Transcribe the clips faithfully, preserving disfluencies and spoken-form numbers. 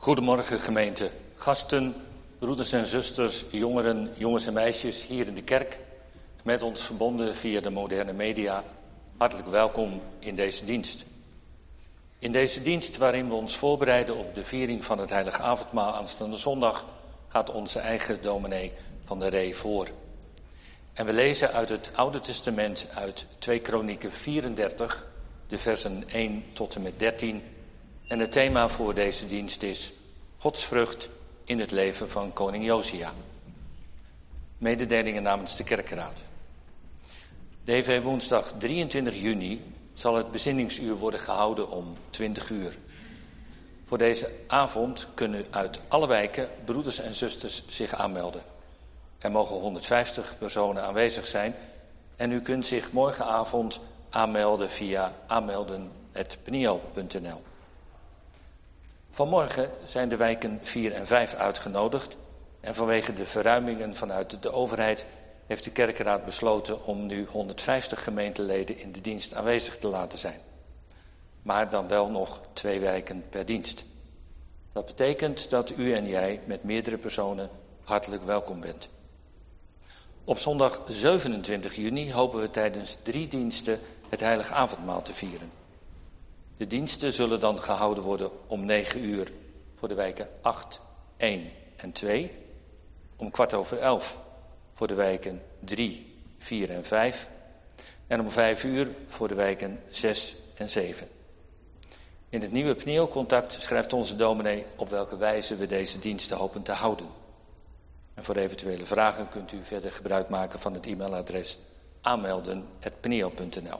Goedemorgen gemeente, gasten, broeders en zusters, jongeren, jongens en meisjes hier in de kerk, met ons verbonden via de moderne media. Hartelijk welkom in deze dienst. In deze dienst waarin we ons voorbereiden op de viering van het Heilige Avondmaal aanstaande zondag gaat onze eigen dominee van der Ree voor. En we lezen uit het Oude Testament uit twee Kronieken vierendertig, de versen één tot en met dertien. En het thema voor deze dienst is Godsvrucht in het leven van koning Josia. Mededelingen namens de kerkenraad. D V woensdag drieëntwintig juni zal het bezinningsuur worden gehouden om twintig uur. Voor deze avond kunnen uit alle wijken broeders en zusters zich aanmelden. Er mogen honderdvijftig personen aanwezig zijn en u kunt zich morgenavond aanmelden via aanmelden punt pnio punt n l. Vanmorgen zijn de wijken vier en vijf uitgenodigd en vanwege de verruimingen vanuit de overheid heeft de kerkenraad besloten om nu honderdvijftig gemeenteleden in de dienst aanwezig te laten zijn. Maar dan wel nog twee wijken per dienst. Dat betekent dat u en jij met meerdere personen hartelijk welkom bent. Op zondag zevenentwintig juni hopen we tijdens drie diensten het Heilige Avondmaal te vieren. De diensten zullen dan gehouden worden om negen uur voor de wijken acht, één en twee. Om kwart over elf voor de wijken drie, vier en vijf. En om vijf uur voor de wijken zes en zeven. In het nieuwe Pnielcontact schrijft onze dominee op welke wijze we deze diensten hopen te houden. En voor eventuele vragen kunt u verder gebruik maken van het e-mailadres aanmelden punt pnio punt n l.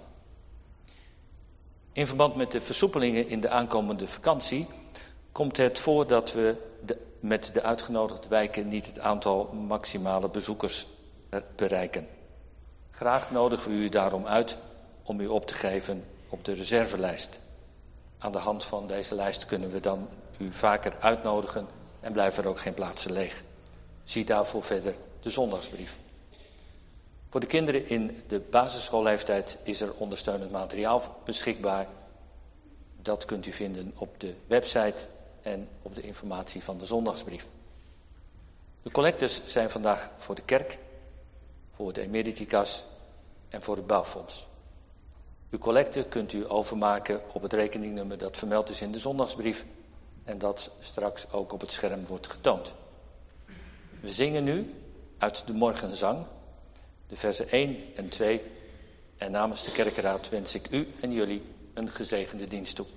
In verband met de versoepelingen in de aankomende vakantie komt het voor dat we de, met de uitgenodigde wijken niet het aantal maximale bezoekers bereiken. Graag nodigen we u daarom uit om u op te geven op de reservelijst. Aan de hand van deze lijst kunnen we dan u vaker uitnodigen en blijven er ook geen plaatsen leeg. Zie daarvoor verder de zondagsbrief. Voor de kinderen in de basisschoolleeftijd is er ondersteunend materiaal beschikbaar. Dat kunt u vinden op de website en op de informatie van de zondagsbrief. De collectes zijn vandaag voor de kerk, voor de Emeriticas en voor het bouwfonds. Uw collecte kunt u overmaken op het rekeningnummer dat vermeld is in de zondagsbrief en dat straks ook op het scherm wordt getoond. We zingen nu uit de morgenzang de versen één en twee en namens de kerkenraad wens ik u en jullie een gezegende dienst toe.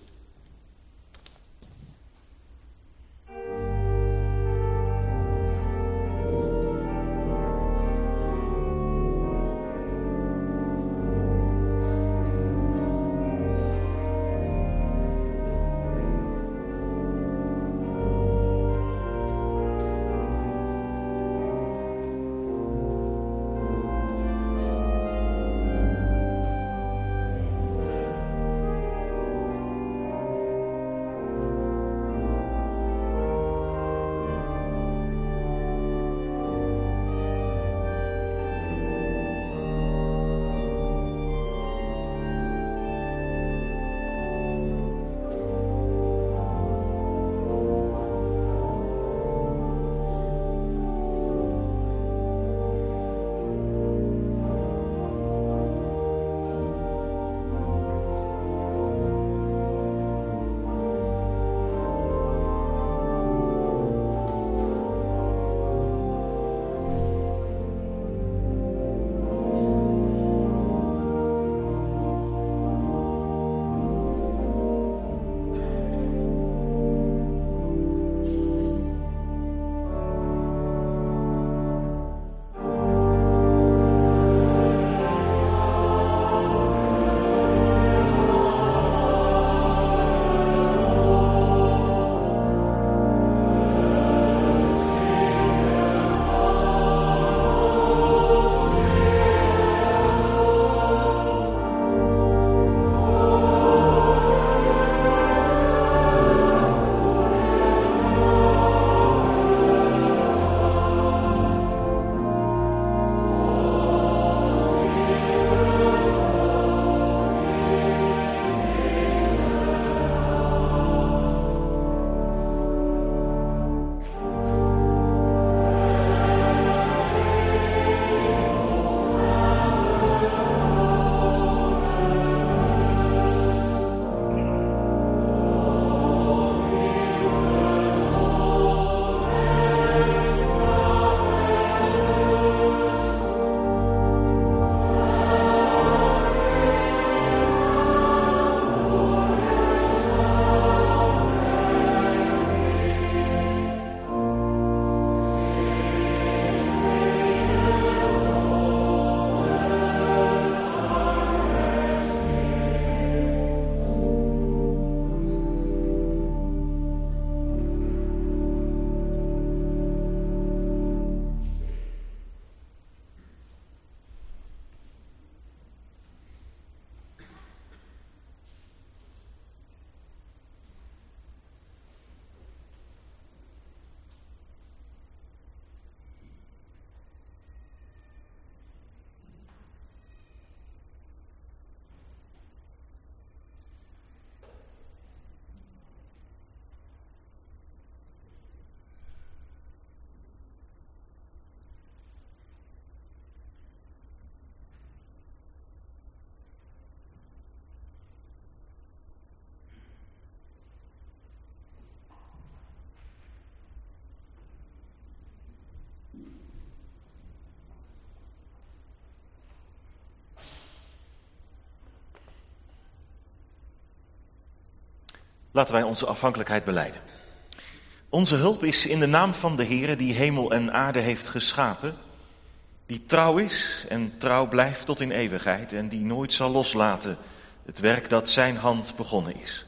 Laten wij onze afhankelijkheid belijden. Onze hulp is in de naam van de Heere die hemel en aarde heeft geschapen, die trouw is en trouw blijft tot in eeuwigheid en die nooit zal loslaten het werk dat zijn hand begonnen is.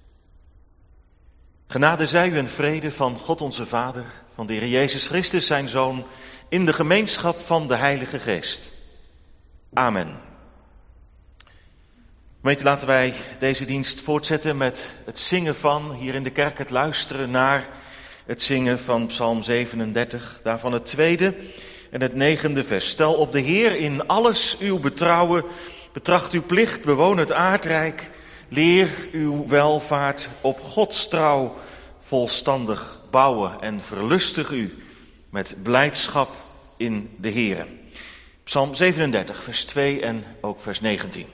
Genade zij u en vrede van God onze Vader, van de Heer Jezus Christus zijn Zoon, in de gemeenschap van de Heilige Geest. Amen. Gemeente, laten wij deze dienst voortzetten met het zingen van, hier in de kerk het luisteren naar het zingen van Psalm zevenendertig, daarvan het tweede en het negende vers. Stel op de Heer in alles uw betrouwen, betracht uw plicht, bewoon het aardrijk, leer uw welvaart op Gods trouw volstandig bouwen en verlustig u met blijdschap in de Heere. Psalm zevenendertig, vers twee en ook vers negentien.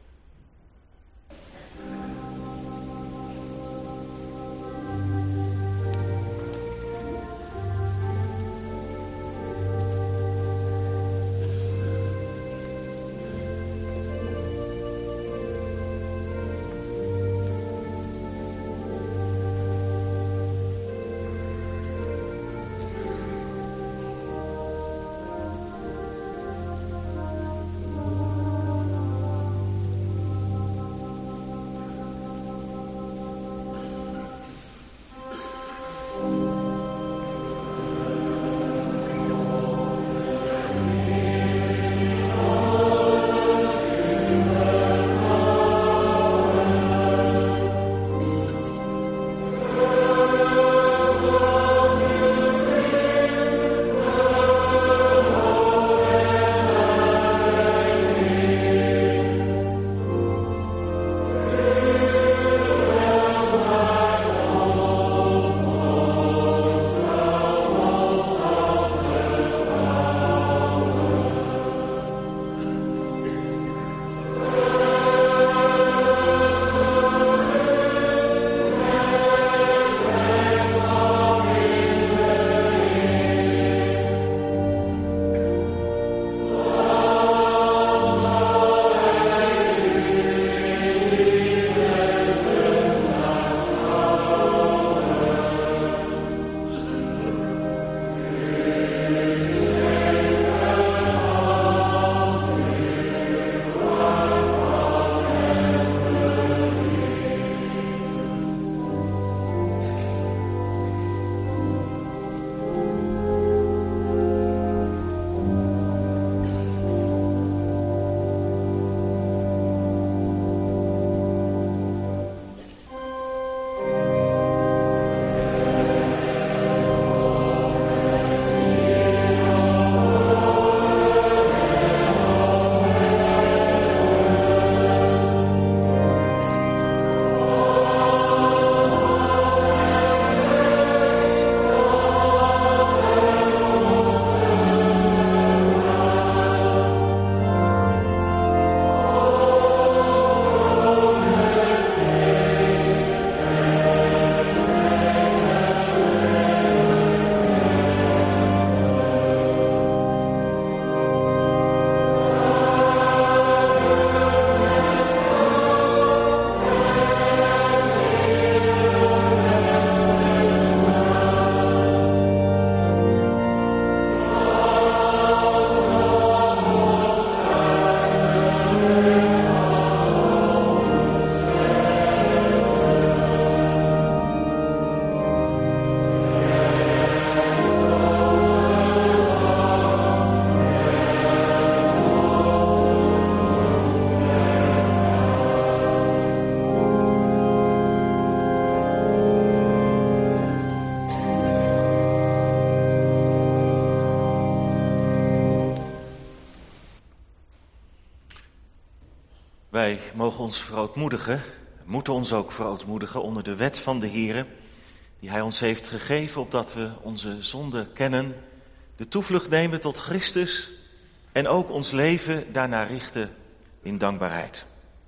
Wij mogen ons verootmoedigen, moeten ons ook verootmoedigen onder de wet van de Heere, die Hij ons heeft gegeven, opdat we onze zonde kennen, de toevlucht nemen tot Christus en ook ons leven daarna richten in dankbaarheid.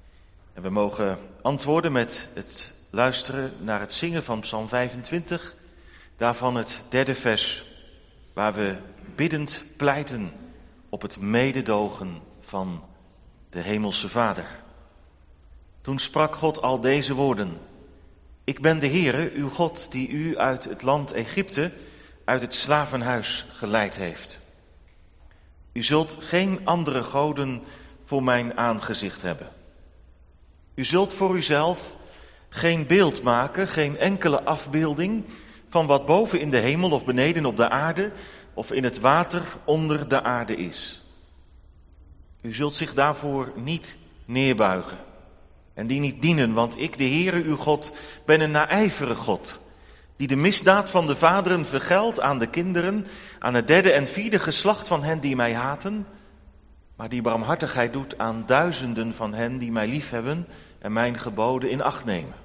En we mogen antwoorden met het luisteren naar het zingen van Psalm vijfentwintig, daarvan het derde vers, waar we biddend pleiten op het mededogen van de Hemelse Vader. Toen sprak God al deze woorden: Ik ben de Heere, uw God, die u uit het land Egypte, uit het slavenhuis geleid heeft. U zult geen andere goden voor mijn aangezicht hebben. U zult voor uzelf geen beeld maken, geen enkele afbeelding van wat boven in de hemel of beneden op de aarde of in het water onder de aarde is. U zult zich daarvoor niet neerbuigen en die niet dienen, want ik, de Heere uw God, ben een naijverige God, die de misdaad van de vaderen vergeldt aan de kinderen, aan het derde en vierde geslacht van hen die mij haten, maar die barmhartigheid doet aan duizenden van hen die mij liefhebben en mijn geboden in acht nemen.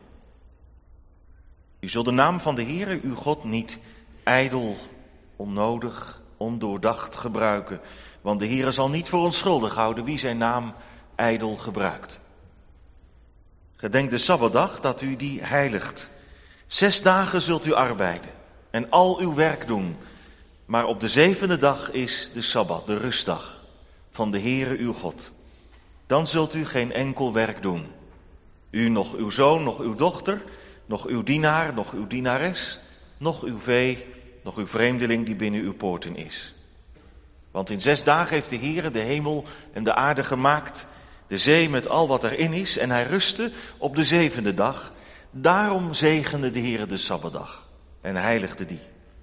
U zult de naam van de Heere uw God niet ijdel, onnodig, ondoordacht gebruiken, want de Heere zal niet voor onschuldig houden wie zijn naam ijdel gebruikt. Gedenk de Sabbatdag dat u die heiligt. Zes dagen zult u arbeiden en al uw werk doen, maar op de zevende dag is de Sabbat, de rustdag van de Heere uw God. Dan zult u geen enkel werk doen. U, nog uw zoon, nog uw dochter, nog uw dienaar, nog uw dienares, nog uw vee, nog uw vreemdeling die binnen uw poorten is. Want in zes dagen heeft de Heere de hemel en de aarde gemaakt, de zee met al wat erin is, en hij rustte op de zevende dag. Daarom zegende de Heere de Sabbatdag en heiligde die.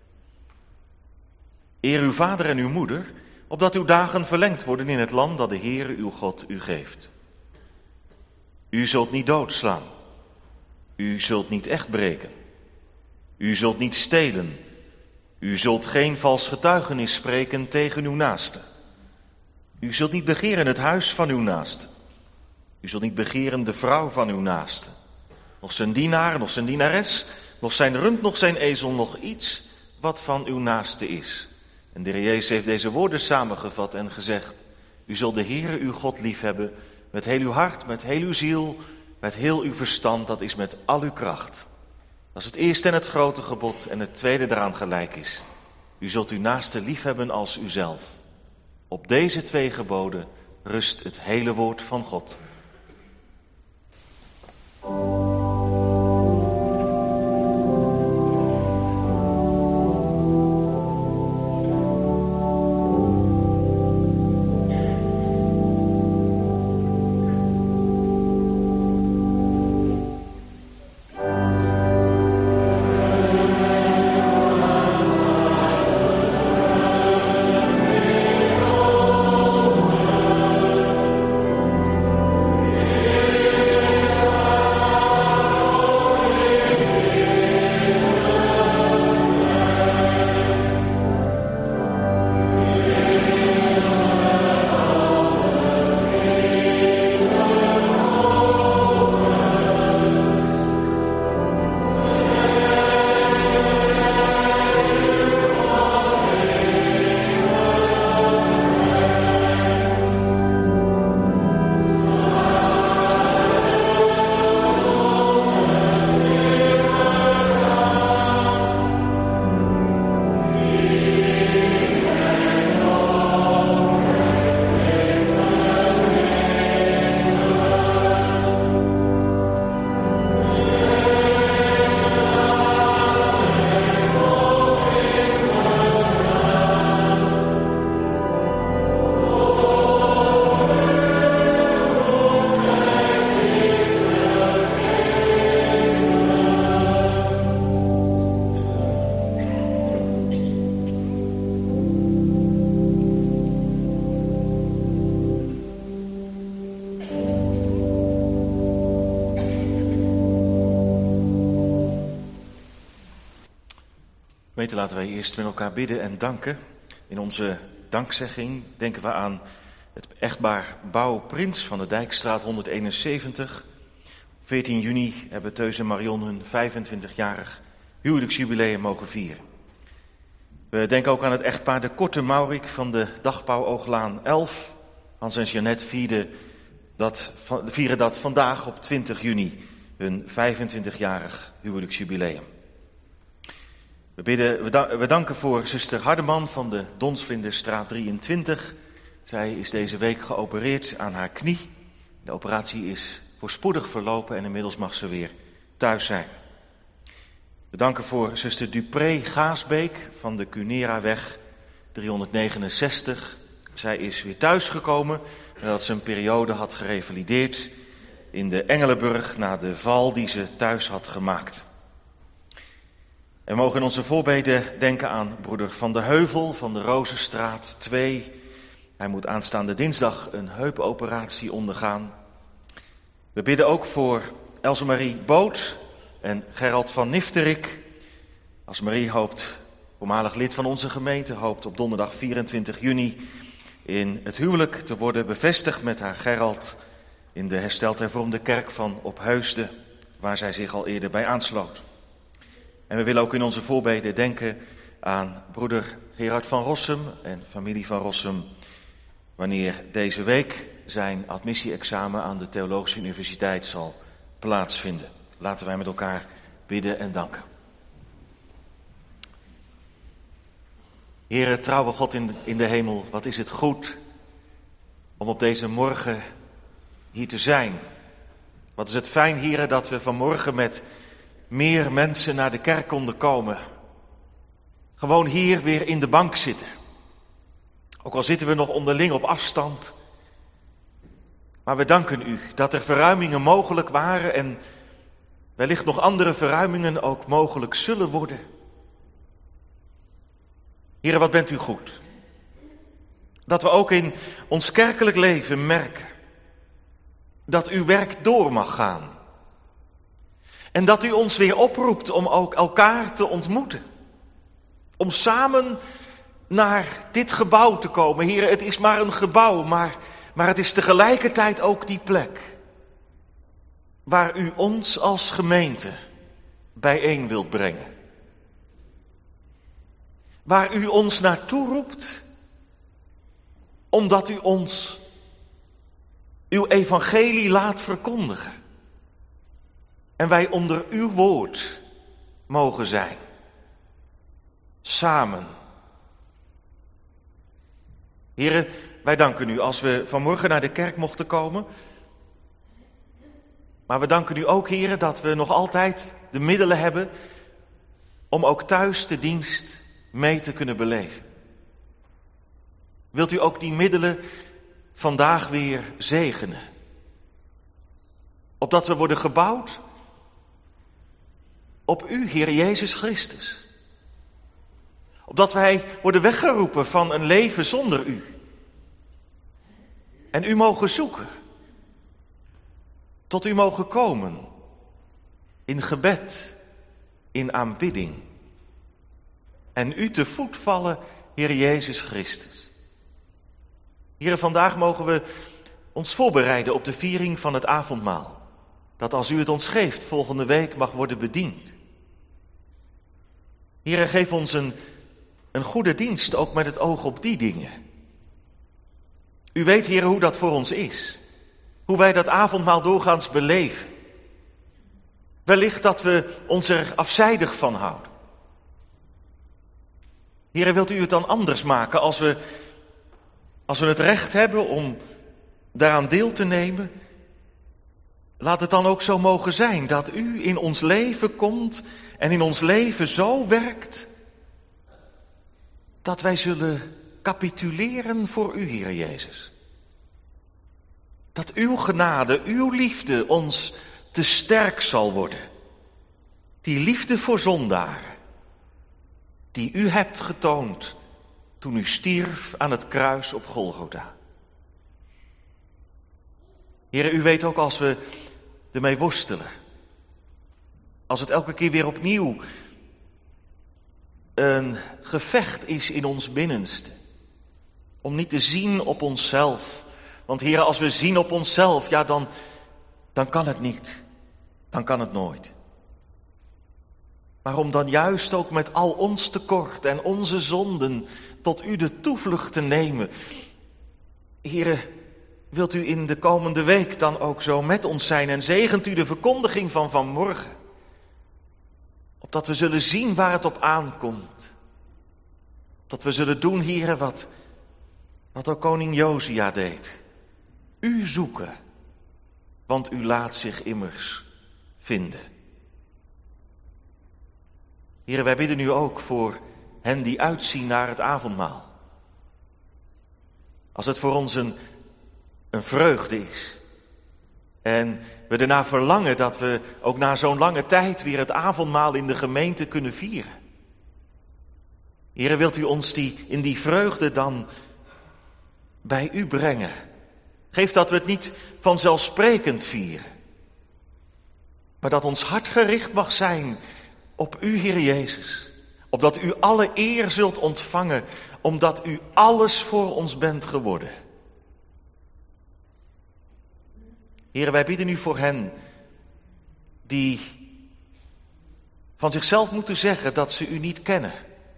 Eer uw vader en uw moeder, opdat uw dagen verlengd worden in het land dat de Heere uw God u geeft. U zult niet doodslaan. U zult niet echt breken. U zult niet stelen. U zult geen vals getuigenis spreken tegen uw naaste. U zult niet begeren het huis van uw naaste. U zult niet begeren de vrouw van uw naaste. Nog zijn dienaar, nog zijn dienares, nog zijn rund, nog zijn ezel, nog iets wat van uw naaste is. En de Heer Jezus heeft deze woorden samengevat en gezegd: u zult de Heere uw God liefhebben met heel uw hart, met heel uw ziel, met heel uw verstand, dat is met al uw kracht. Dat is het eerste en het grote gebod, en het tweede daaraan gelijk is: u zult uw naaste liefhebben als uzelf. Op deze twee geboden rust het hele woord van God. Gemeente, laten wij eerst met elkaar bidden en danken. In onze dankzegging denken we aan het echtpaar Bouw Prins van de Dijkstraat honderdeenenzeventig. Op veertien juni hebben Teus en Marion hun vijfentwintigjarig huwelijksjubileum mogen vieren. We denken ook aan het echtpaar de Korte Maurik van de Dagbouw Ooglaan elf. Hans en Jeannette vierden dat, vieren dat vandaag op twintig juni, hun vijfentwintigjarig huwelijksjubileum. We, bidden, we, da- we danken voor zuster Hardeman van de Donsvlinderstraat drieëntwintig. Zij is deze week geopereerd aan haar knie. De operatie is voorspoedig verlopen en inmiddels mag ze weer thuis zijn. We danken voor zuster Dupré Gaasbeek van de Cuneraweg driehonderdnegenenzestig. Zij is weer thuisgekomen nadat ze een periode had gerevalideerd in de Engelenburg na de val die ze thuis had gemaakt. En we mogen in onze voorbeden denken aan broeder Van de Heuvel van de Rozenstraat twee. Hij moet aanstaande dinsdag een heupoperatie ondergaan. We bidden ook voor Elsemarie Boot en Gerald van Nifterik. Elsemarie hoopt, voormalig lid van onze gemeente, hoopt op donderdag vierentwintig juni in het huwelijk te worden bevestigd met haar Gerald in de hersteld hervormde kerk van Opheusden, waar zij zich al eerder bij aansloot. En we willen ook in onze voorbeden denken aan broeder Gerard van Rossum en familie van Rossum, wanneer deze week zijn admissie-examen aan de Theologische Universiteit zal plaatsvinden. Laten wij met elkaar bidden en danken. Heere, trouwe God in, in de hemel, wat is het goed om op deze morgen hier te zijn. Wat is het fijn, Heere, dat we vanmorgen met meer mensen naar de kerk konden komen. Gewoon hier weer in de bank zitten. Ook al zitten we nog onderling op afstand. Maar we danken u dat er verruimingen mogelijk waren en wellicht nog andere verruimingen ook mogelijk zullen worden. Heere, wat bent u goed. Dat we ook in ons kerkelijk leven merken dat uw werk door mag gaan. En dat u ons weer oproept om ook elkaar te ontmoeten. Om samen naar dit gebouw te komen. Heere, het is maar een gebouw, maar, maar het is tegelijkertijd ook die plek waar u ons als gemeente bijeen wilt brengen. Waar u ons naartoe roept, omdat u ons uw evangelie laat verkondigen. En wij onder uw woord mogen zijn. Samen. Heren, wij danken u als we vanmorgen naar de kerk mochten komen. Maar we danken u ook, heren, dat we nog altijd de middelen hebben om ook thuis de dienst mee te kunnen beleven. Wilt u ook die middelen vandaag weer zegenen? Opdat we worden gebouwd op u, Heer Jezus Christus. Opdat wij worden weggeroepen van een leven zonder u. En u mogen zoeken. Tot u mogen komen. In gebed, in aanbidding. En u te voet vallen, Heer Jezus Christus. Heer, vandaag mogen we ons voorbereiden op de viering van het avondmaal. Dat als u het ons geeft, volgende week mag worden bediend. Heer, geef ons een, een goede dienst, ook met het oog op die dingen. U weet, Heer, hoe dat voor ons is. Hoe wij dat avondmaal doorgaans beleven. Wellicht dat we ons er afzijdig van houden. Heer, wilt u het dan anders maken als we, als we het recht hebben om daaraan deel te nemen? Laat het dan ook zo mogen zijn dat u in ons leven komt en in ons leven zo werkt dat wij zullen capituleren voor u, Heer Jezus. Dat uw genade, uw liefde ons te sterk zal worden. Die liefde voor zondaren, die u hebt getoond toen u stierf aan het kruis op Golgotha. Heer, u weet ook als we ermee worstelen. Als het elke keer weer opnieuw een gevecht is in ons binnenste. Om niet te zien op onszelf. Want Heer, als we zien op onszelf, ja dan, dan kan het niet. Dan kan het nooit. Maar om dan juist ook met al ons tekort en onze zonden tot u de toevlucht te nemen. Heer, wilt u in de komende week dan ook zo met ons zijn en zegent u de verkondiging van vanmorgen. Opdat we zullen zien waar het op aankomt. Dat we zullen doen, Heer, wat, wat ook koning Josia deed. U zoeken, want u laat zich immers vinden. Heere, wij bidden nu ook voor hen die uitzien naar het avondmaal. Als het voor ons een, een vreugde is. En we ernaar verlangen dat we ook na zo'n lange tijd weer het avondmaal in de gemeente kunnen vieren. Heere, wilt u ons die, in die vreugde dan bij u brengen? Geef dat we het niet vanzelfsprekend vieren. Maar dat ons hart gericht mag zijn op u, Heer Jezus. Opdat u alle eer zult ontvangen, omdat u alles voor ons bent geworden. Heer, wij bidden u voor hen die van zichzelf moeten zeggen dat ze u niet kennen.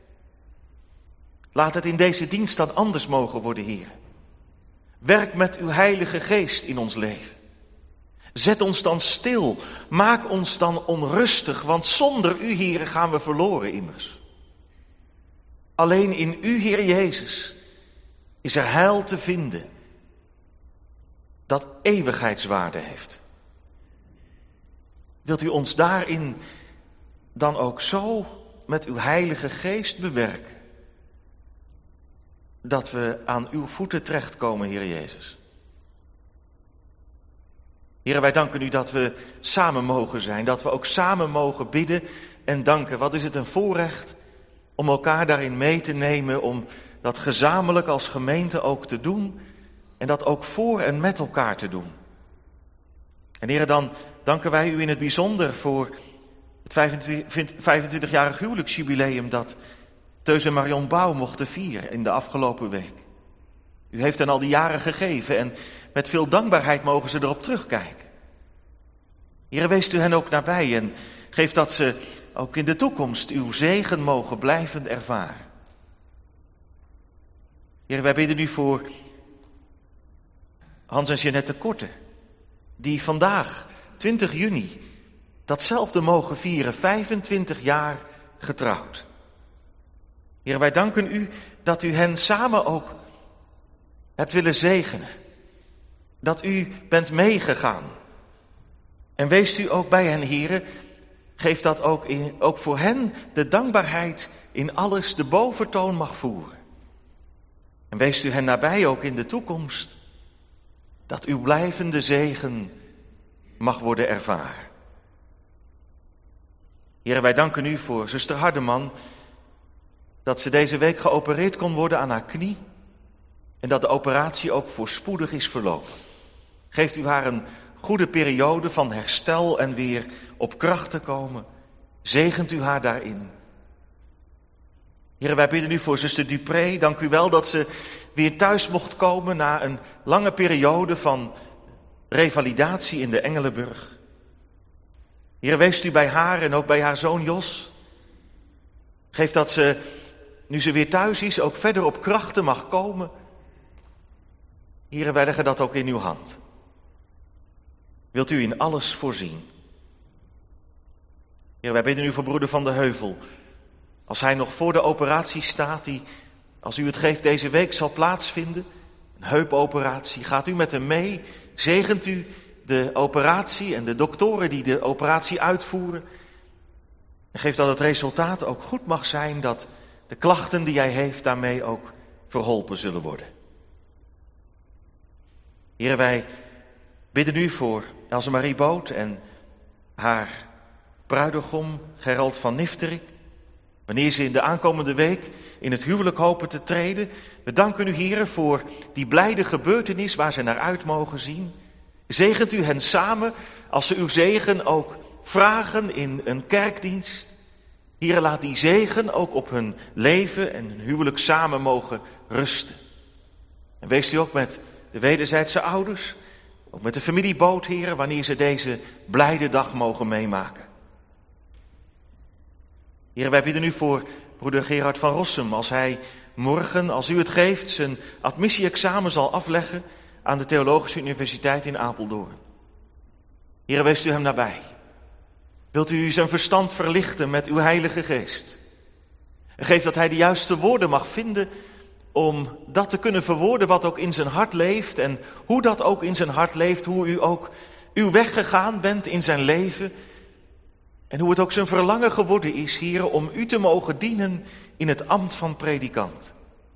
Laat het in deze dienst dan anders mogen worden, Heer. Werk met uw Heilige Geest in ons leven. Zet ons dan stil, maak ons dan onrustig, want zonder u, Heer, gaan we verloren immers. Alleen in u, Heer Jezus, is er heil te vinden dat eeuwigheidswaarde heeft. Wilt u ons daarin dan ook zo met uw Heilige Geest bewerken, dat we aan uw voeten terechtkomen, Heer Jezus. Heer, wij danken u dat we samen mogen zijn, dat we ook samen mogen bidden en danken. Wat is het een voorrecht om elkaar daarin mee te nemen, om dat gezamenlijk als gemeente ook te doen en dat ook voor en met elkaar te doen. En Heer, dan danken wij u in het bijzonder voor het vijfentwintigjarig huwelijksjubileum dat Teus en Marion Bouw mochten vieren in de afgelopen week. U heeft hen al die jaren gegeven en met veel dankbaarheid mogen ze erop terugkijken. Heer, wees u hen ook nabij en geef dat ze ook in de toekomst uw zegen mogen blijvend ervaren. Heer, wij bidden u voor Hans en Jeanette Korte, die vandaag, twintig juni, datzelfde mogen vieren, vijfentwintig jaar getrouwd. Heer, wij danken u dat u hen samen ook hebt willen zegenen. Dat u bent meegegaan. En wees u ook bij hen, Heere. Geef dat ook, in, ook voor hen de dankbaarheid in alles de boventoon mag voeren. En wees u hen nabij ook in de toekomst. Dat uw blijvende zegen mag worden ervaren. Heere, wij danken u voor zuster Hardeman, dat ze deze week geopereerd kon worden aan haar knie en dat de operatie ook voorspoedig is verlopen. Geeft u haar een goede periode van herstel en weer op kracht te komen. Zegent u haar daarin. Heere, wij bidden u voor zuster Dupré. Dank u wel dat ze weer thuis mocht komen na een lange periode van revalidatie in de Engelenburg. Heere, wees u bij haar en ook bij haar zoon Jos. Geef dat ze, nu ze weer thuis is, ook verder op krachten mag komen. Heere, wij leggen dat ook in uw hand. Wilt u in alles voorzien? Heer, wij bidden u voor broeder Van de Heuvel. Als hij nog voor de operatie staat, die, als u het geeft, deze week zal plaatsvinden, een heupoperatie, gaat u met hem mee, zegent u de operatie en de doktoren die de operatie uitvoeren. En geeft dat het resultaat ook goed mag zijn, dat de klachten die hij heeft daarmee ook verholpen zullen worden. Heer, wij bidden u voor Else Marie Boot en haar bruidegom Gerald van Nifterik, wanneer ze in de aankomende week in het huwelijk hopen te treden. We danken u, Heer, voor die blijde gebeurtenis waar ze naar uit mogen zien. Zegent u hen samen als ze uw zegen ook vragen in een kerkdienst. Heer, laat die zegen ook op hun leven en hun huwelijk samen mogen rusten. En wees u ook met de wederzijdse ouders, ook met de familie Boot, Heer, wanneer ze deze blijde dag mogen meemaken. Heer, wij bidden u voor broeder Gerard van Rossum, als hij morgen, als u het geeft, zijn admissie-examen zal afleggen aan de Theologische Universiteit in Apeldoorn. Heer, wees u hem nabij. Wilt u zijn verstand verlichten met uw Heilige Geest? En geef dat hij de juiste woorden mag vinden om dat te kunnen verwoorden wat ook in zijn hart leeft en hoe dat ook in zijn hart leeft, hoe u ook uw weg gegaan bent in zijn leven. En hoe het ook zijn verlangen geworden is, Heere, om u te mogen dienen in het ambt van predikant.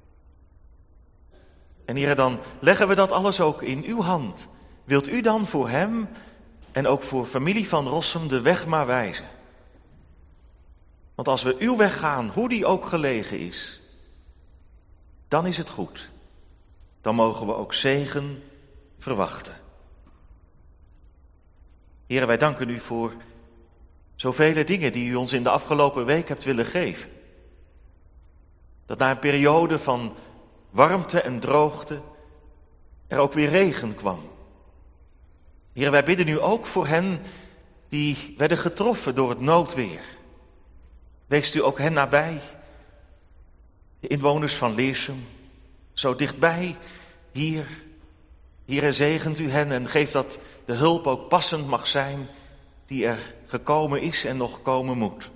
En Heere, dan leggen we dat alles ook in uw hand. Wilt u dan voor hem en ook voor familie van Rossum de weg maar wijzen? Want als we uw weg gaan, hoe die ook gelegen is, dan is het goed. Dan mogen we ook zegen verwachten. Heere, wij danken u voor zoveel dingen die u ons in de afgelopen week hebt willen geven. Dat na een periode van warmte en droogte er ook weer regen kwam. Heere, wij bidden u ook voor hen die werden getroffen door het noodweer. Weest u ook hen nabij, de inwoners van Leersum, zo dichtbij hier. Heere, zegent u hen en geeft dat de hulp ook passend mag zijn die er gekomen is en nog komen moet.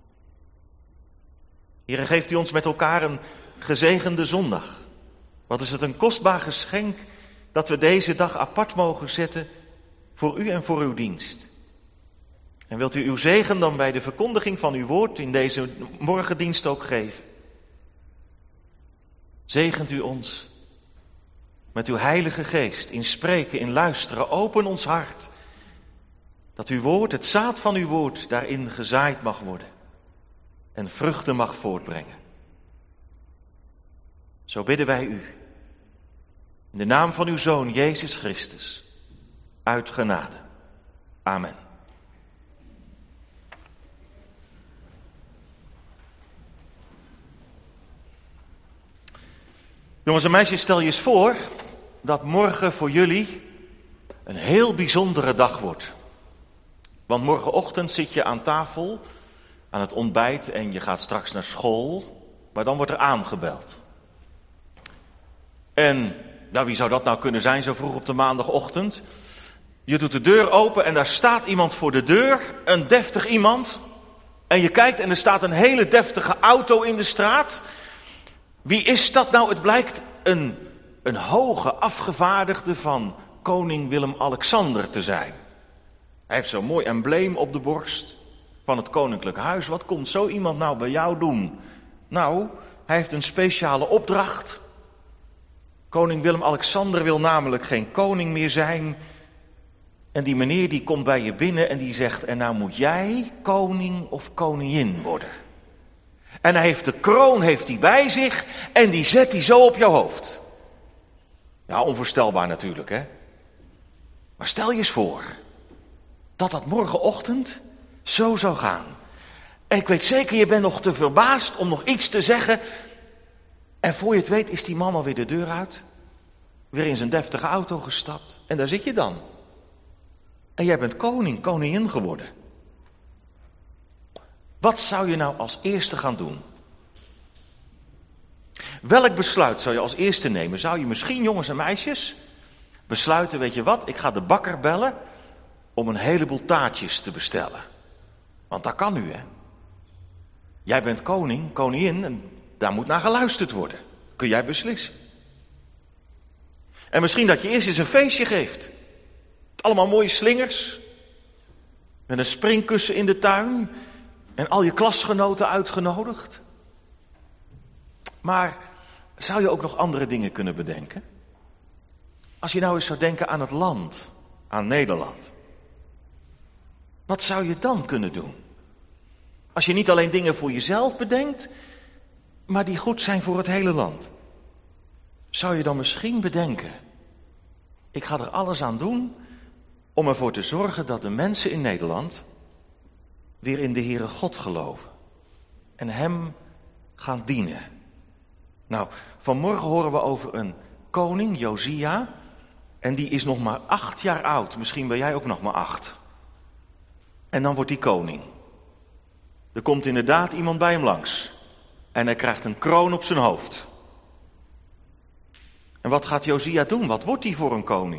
Heere, geeft u ons met elkaar een gezegende zondag. Wat is het een kostbaar geschenk dat we deze dag apart mogen zetten voor u en voor uw dienst. En wilt u uw zegen dan bij de verkondiging van uw woord in deze morgendienst ook geven. Zegent u ons met uw heilige geest in spreken, in luisteren. Open ons hart, dat uw woord, het zaad van uw woord, daarin gezaaid mag worden en vruchten mag voortbrengen. Zo bidden wij u, in de naam van uw Zoon, Jezus Christus, uit genade. Amen. Jongens en meisjes, stel je eens voor dat morgen voor jullie een heel bijzondere dag wordt. Want morgenochtend zit je aan tafel, aan het ontbijt en je gaat straks naar school, maar dan wordt er aangebeld. En nou, wie zou dat nou kunnen zijn zo vroeg op de maandagochtend? Je doet de deur open en daar staat iemand voor de deur, een deftig iemand. En je kijkt en er staat een hele deftige auto in de straat. Wie is dat nou? Het blijkt een, een hoge afgevaardigde van koning Willem-Alexander te zijn. Hij heeft zo'n mooi embleem op de borst van het koninklijk huis. Wat komt zo iemand nou bij jou doen? Nou, hij heeft een speciale opdracht. Koning Willem-Alexander wil namelijk geen koning meer zijn. En die meneer die komt bij je binnen en die zegt, en nou moet jij koning of koningin worden. En hij heeft de kroon heeft hij bij zich en die zet hij zo op jouw hoofd. Ja, onvoorstelbaar natuurlijk, hè. Maar stel je eens voor dat dat morgenochtend zo zou gaan. En ik weet zeker, je bent nog te verbaasd om nog iets te zeggen. En voor je het weet is die man alweer de deur uit. Weer in zijn deftige auto gestapt. En daar zit je dan. En jij bent koning, koningin geworden. Wat zou je nou als eerste gaan doen? Welk besluit zou je als eerste nemen? Zou je misschien, jongens en meisjes, besluiten, weet je wat, ik ga de bakker bellen om een heleboel taartjes te bestellen. Want dat kan nu, hè. Jij bent koning, koningin en daar moet naar geluisterd worden. Kun jij beslissen. En misschien dat je eerst eens een feestje geeft. Allemaal mooie slingers. Met een springkussen in de tuin. En al je klasgenoten uitgenodigd. Maar zou je ook nog andere dingen kunnen bedenken? Als je nou eens zou denken aan het land, aan Nederland. Wat zou je dan kunnen doen? Als je niet alleen dingen voor jezelf bedenkt, maar die goed zijn voor het hele land. Zou je dan misschien bedenken, ik ga er alles aan doen om ervoor te zorgen dat de mensen in Nederland weer in de Heere God geloven. En hem gaan dienen. Nou, vanmorgen horen we over een koning, Josia. En die is nog maar acht jaar oud. Misschien ben jij ook nog maar acht. En dan wordt hij koning. Er komt inderdaad iemand bij hem langs. En hij krijgt een kroon op zijn hoofd. En wat gaat Josia doen? Wat wordt hij voor een koning?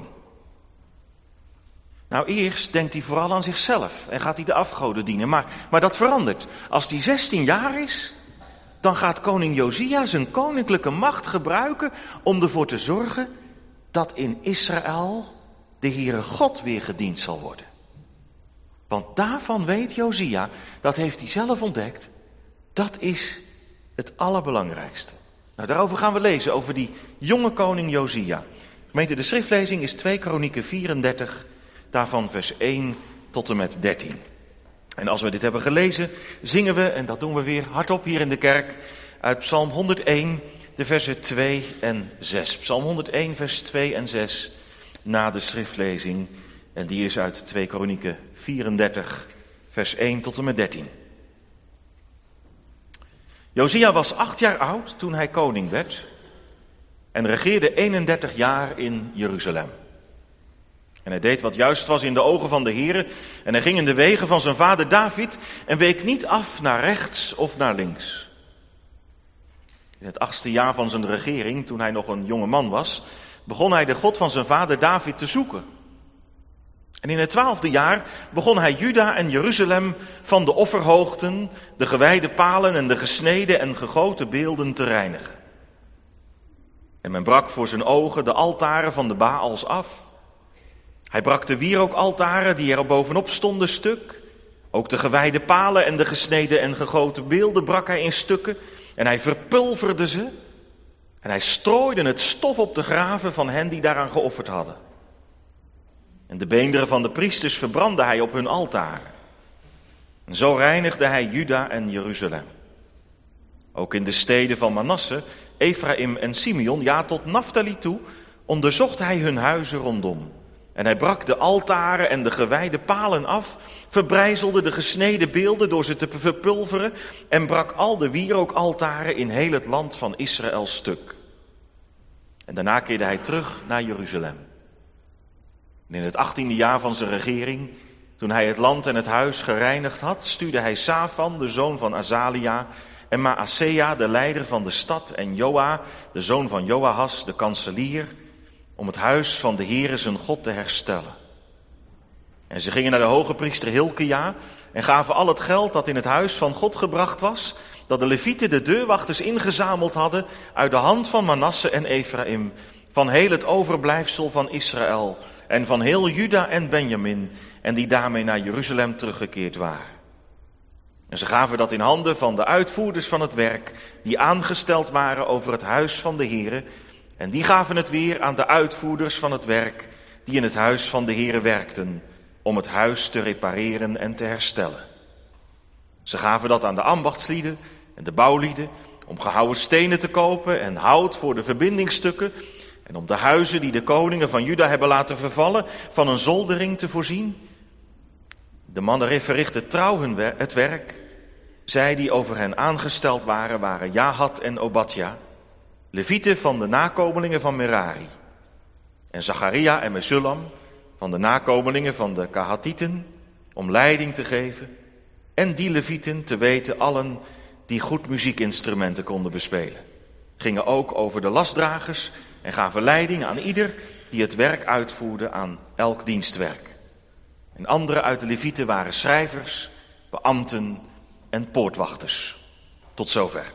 Nou, eerst denkt hij vooral aan zichzelf en gaat hij de afgoden dienen. Maar, maar dat verandert. Als hij zestien jaar is, dan gaat koning Josia zijn koninklijke macht gebruiken om ervoor te zorgen dat in Israël de Heere God weer gediend zal worden. Want daarvan weet Josia, dat heeft hij zelf ontdekt, dat is het allerbelangrijkste. Nou, daarover gaan we lezen, over die jonge koning Josia. Gemeente, de schriftlezing is twee Kronieken vierendertig, daarvan vers één tot en met dertien. En als we dit hebben gelezen, zingen we, en dat doen we weer hardop hier in de kerk, uit Psalm honderdéén, de versen twee en zes. Psalm honderdéén, vers twee en zes, na de schriftlezing. En die is uit twee Kronieken vierendertig, vers één tot en met dertien. Josia was acht jaar oud toen hij koning werd en regeerde eenendertig jaar in Jeruzalem. En hij deed wat juist was in de ogen van de Heere en hij ging in de wegen van zijn vader David en week niet af naar rechts of naar links. In het achtste jaar van zijn regering, toen hij nog een jonge man was, begon hij de God van zijn vader David te zoeken. En in het twaalfde jaar begon hij Juda en Jeruzalem van de offerhoogten, de gewijde palen en de gesneden en gegoten beelden te reinigen. En men brak voor zijn ogen de altaren van de Baals af. Hij brak de wierookaltaren die er bovenop stonden stuk. Ook de gewijde palen en de gesneden en gegoten beelden brak hij in stukken. En hij verpulverde ze. En hij strooide het stof op de graven van hen die daaraan geofferd hadden. En de beenderen van de priesters verbrandde hij op hun altaren. En zo reinigde hij Juda en Jeruzalem. Ook in de steden van Manasse, Ephraim en Simeon, ja tot Naftali toe, onderzocht hij hun huizen rondom. En hij brak de altaren en de gewijde palen af, verbrijzelde de gesneden beelden door ze te verpulveren en brak al de wierookaltaren in heel het land van Israël stuk. En daarna keerde hij terug naar Jeruzalem. En in het achttiende jaar van zijn regering, toen hij het land en het huis gereinigd had, stuurde hij Safan, de zoon van Azalia, en Maasea, de leider van de stad, en Joa, de zoon van Joahas, de kanselier, om het huis van de Heere zijn God te herstellen. En ze gingen naar de hoge priester Hilkia en gaven al het geld dat in het huis van God gebracht was, dat de Levieten, de deurwachters, ingezameld hadden uit de hand van Manasse en Ephraim, van heel het overblijfsel van Israël en van heel Juda en Benjamin, en die daarmee naar Jeruzalem teruggekeerd waren. En ze gaven dat in handen van de uitvoerders van het werk, die aangesteld waren over het huis van de Heere, en die gaven het weer aan de uitvoerders van het werk, die in het huis van de Heere werkten, om het huis te repareren en te herstellen. Ze gaven dat aan de ambachtslieden en de bouwlieden, om gehouwen stenen te kopen en hout voor de verbindingsstukken, en om de huizen die de koningen van Juda hebben laten vervallen, van een zoldering te voorzien. De mannen verrichtten trouw hun wer- het werk. Zij die over hen aangesteld waren, waren Jahat en Obadja, Levieten van de nakomelingen van Merari. En Zacharia en Mesullam van de nakomelingen van de Kahatieten, om leiding te geven. En die Levieten, te weten allen die goed muziekinstrumenten konden bespelen, gingen ook over de lastdragers en gaven leiding aan ieder die het werk uitvoerde aan elk dienstwerk. En anderen uit de Levieten waren schrijvers, beambten en poortwachters. Tot zover.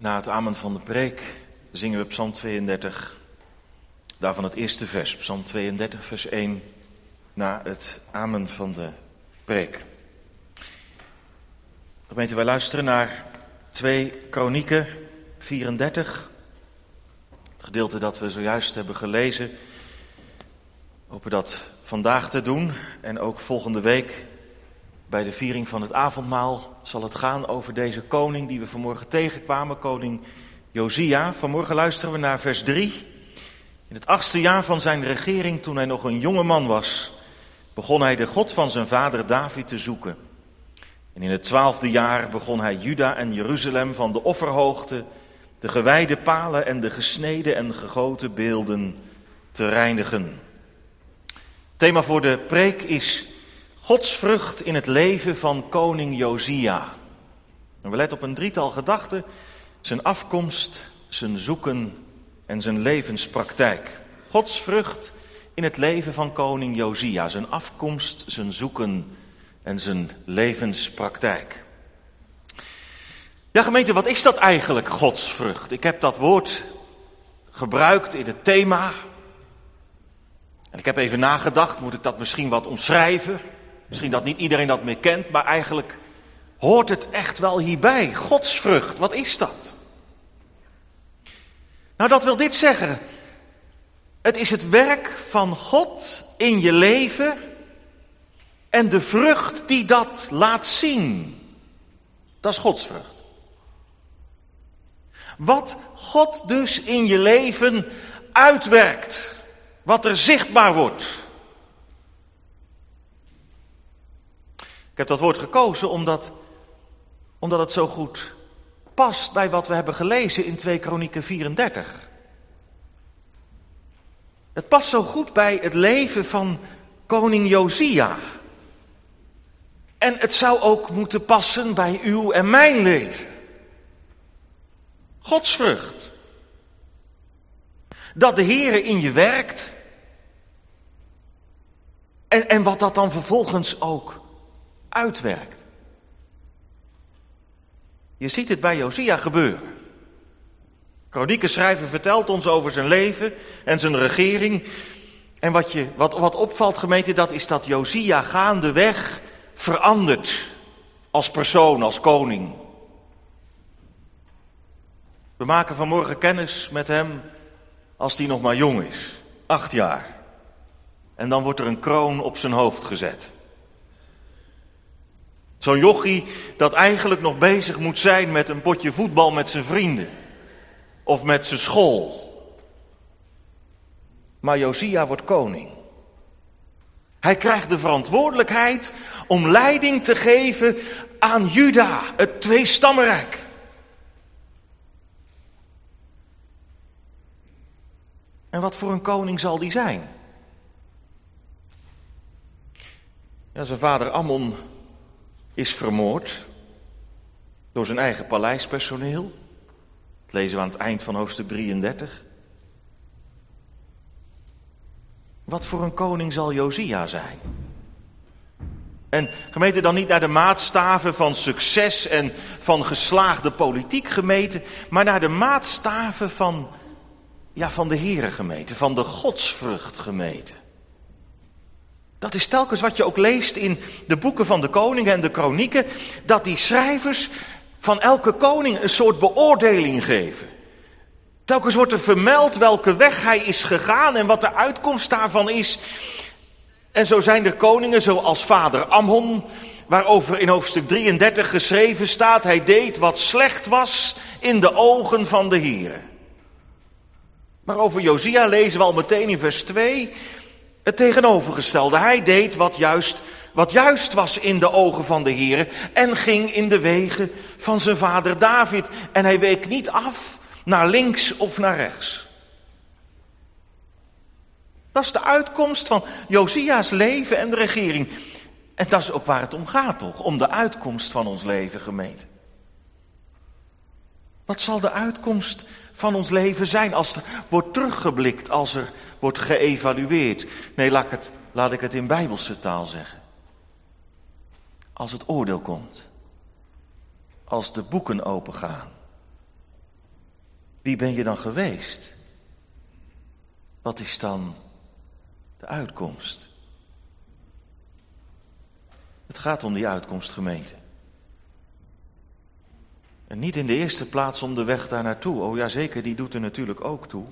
Na het amen van de preek zingen we Psalm tweeëndertig, daarvan het eerste vers, Psalm tweeëndertig, vers één, na het amen van de preek. Gemeente, wij luisteren naar twee Kronieken vierendertig, het gedeelte dat we zojuist hebben gelezen. We hopen dat vandaag te doen en ook volgende week bij de viering van het avondmaal zal het gaan over deze koning die we vanmorgen tegenkwamen, koning Josia. Vanmorgen luisteren we naar vers drie. In het achtste jaar van zijn regering, toen hij nog een jonge man was, begon hij de God van zijn vader David te zoeken. En in het twaalfde jaar begon hij Juda en Jeruzalem van de offerhoogte, de gewijde palen en de gesneden en gegoten beelden te reinigen. Het thema voor de preek is Godsvrucht in het leven van koning Josia. En we letten op een drietal gedachten: zijn afkomst, zijn zoeken en zijn levenspraktijk. Godsvrucht in het leven van koning Josia, zijn afkomst, zijn zoeken en zijn levenspraktijk. Ja, gemeente, wat is dat eigenlijk, godsvrucht? Ik heb dat woord gebruikt in het thema. En ik heb even nagedacht, moet ik dat misschien wat omschrijven? Misschien dat niet iedereen dat meer kent, maar eigenlijk hoort het echt wel hierbij. Godsvrucht, wat is dat? Nou, dat wil dit zeggen. Het is het werk van God in je leven en de vrucht die dat laat zien. Dat is godsvrucht. Wat God dus in je leven uitwerkt, wat er zichtbaar wordt. Ik heb dat woord gekozen omdat, omdat het zo goed past bij wat we hebben gelezen in twee Kronieken vierendertig. Het past zo goed bij het leven van koning Josia. En het zou ook moeten passen bij uw en mijn leven. Godsvrucht. Dat de Heere in je werkt. En, en wat dat dan vervolgens ook uitwerkt. Je ziet het bij Josia gebeuren. Kronieken-schrijver vertelt ons over zijn leven en zijn regering. En wat, je, wat, wat opvalt, gemeente, dat is dat Josia gaandeweg verandert als persoon, als koning. We maken vanmorgen kennis met hem als hij nog maar jong is, acht jaar. En dan wordt er een kroon op zijn hoofd gezet. Zo'n jochie dat eigenlijk nog bezig moet zijn met een potje voetbal met zijn vrienden. Of met zijn school. Maar Josia wordt koning. Hij krijgt de verantwoordelijkheid om leiding te geven aan Juda, het tweestammenrijk. En wat voor een koning zal die zijn? Ja, zijn vader Ammon is vermoord door zijn eigen paleispersoneel. Dat lezen we aan het eind van hoofdstuk drieëndertig. Wat voor een koning zal Josia zijn? En gemeente, dan niet naar de maatstaven van succes en van geslaagde politiek gemeten, maar naar de maatstaven van, ja, van de Here gemeten, van de godsvrucht gemeten. Dat is telkens wat je ook leest in de boeken van de koningen en de kronieken, dat die schrijvers van elke koning een soort beoordeling geven. Telkens wordt er vermeld welke weg hij is gegaan en wat de uitkomst daarvan is. En zo zijn er koningen zoals vader Ammon, waarover in hoofdstuk drieëndertig geschreven staat, hij deed wat slecht was in de ogen van de Heere. Maar over Josia lezen we al meteen in vers twee het tegenovergestelde. Hij deed wat juist, wat juist was in de ogen van de Heere en ging in de wegen van zijn vader David. En hij week niet af naar links of naar rechts. Dat is de uitkomst van Josia's leven en de regering. En dat is ook waar het om gaat, toch? Om de uitkomst van ons leven, gemeente. Wat zal de uitkomst van ons leven zijn als er wordt teruggeblikt, als er wordt geëvalueerd? Nee, laat ik het, laat ik het in bijbelse taal zeggen. Als het oordeel komt. Als de boeken opengaan. wie ben je dan geweest? Wat is dan de uitkomst? Het gaat om die uitkomst, gemeente. En niet in de eerste plaats om de weg daar naartoe. Oh ja, zeker, die doet er natuurlijk ook toe.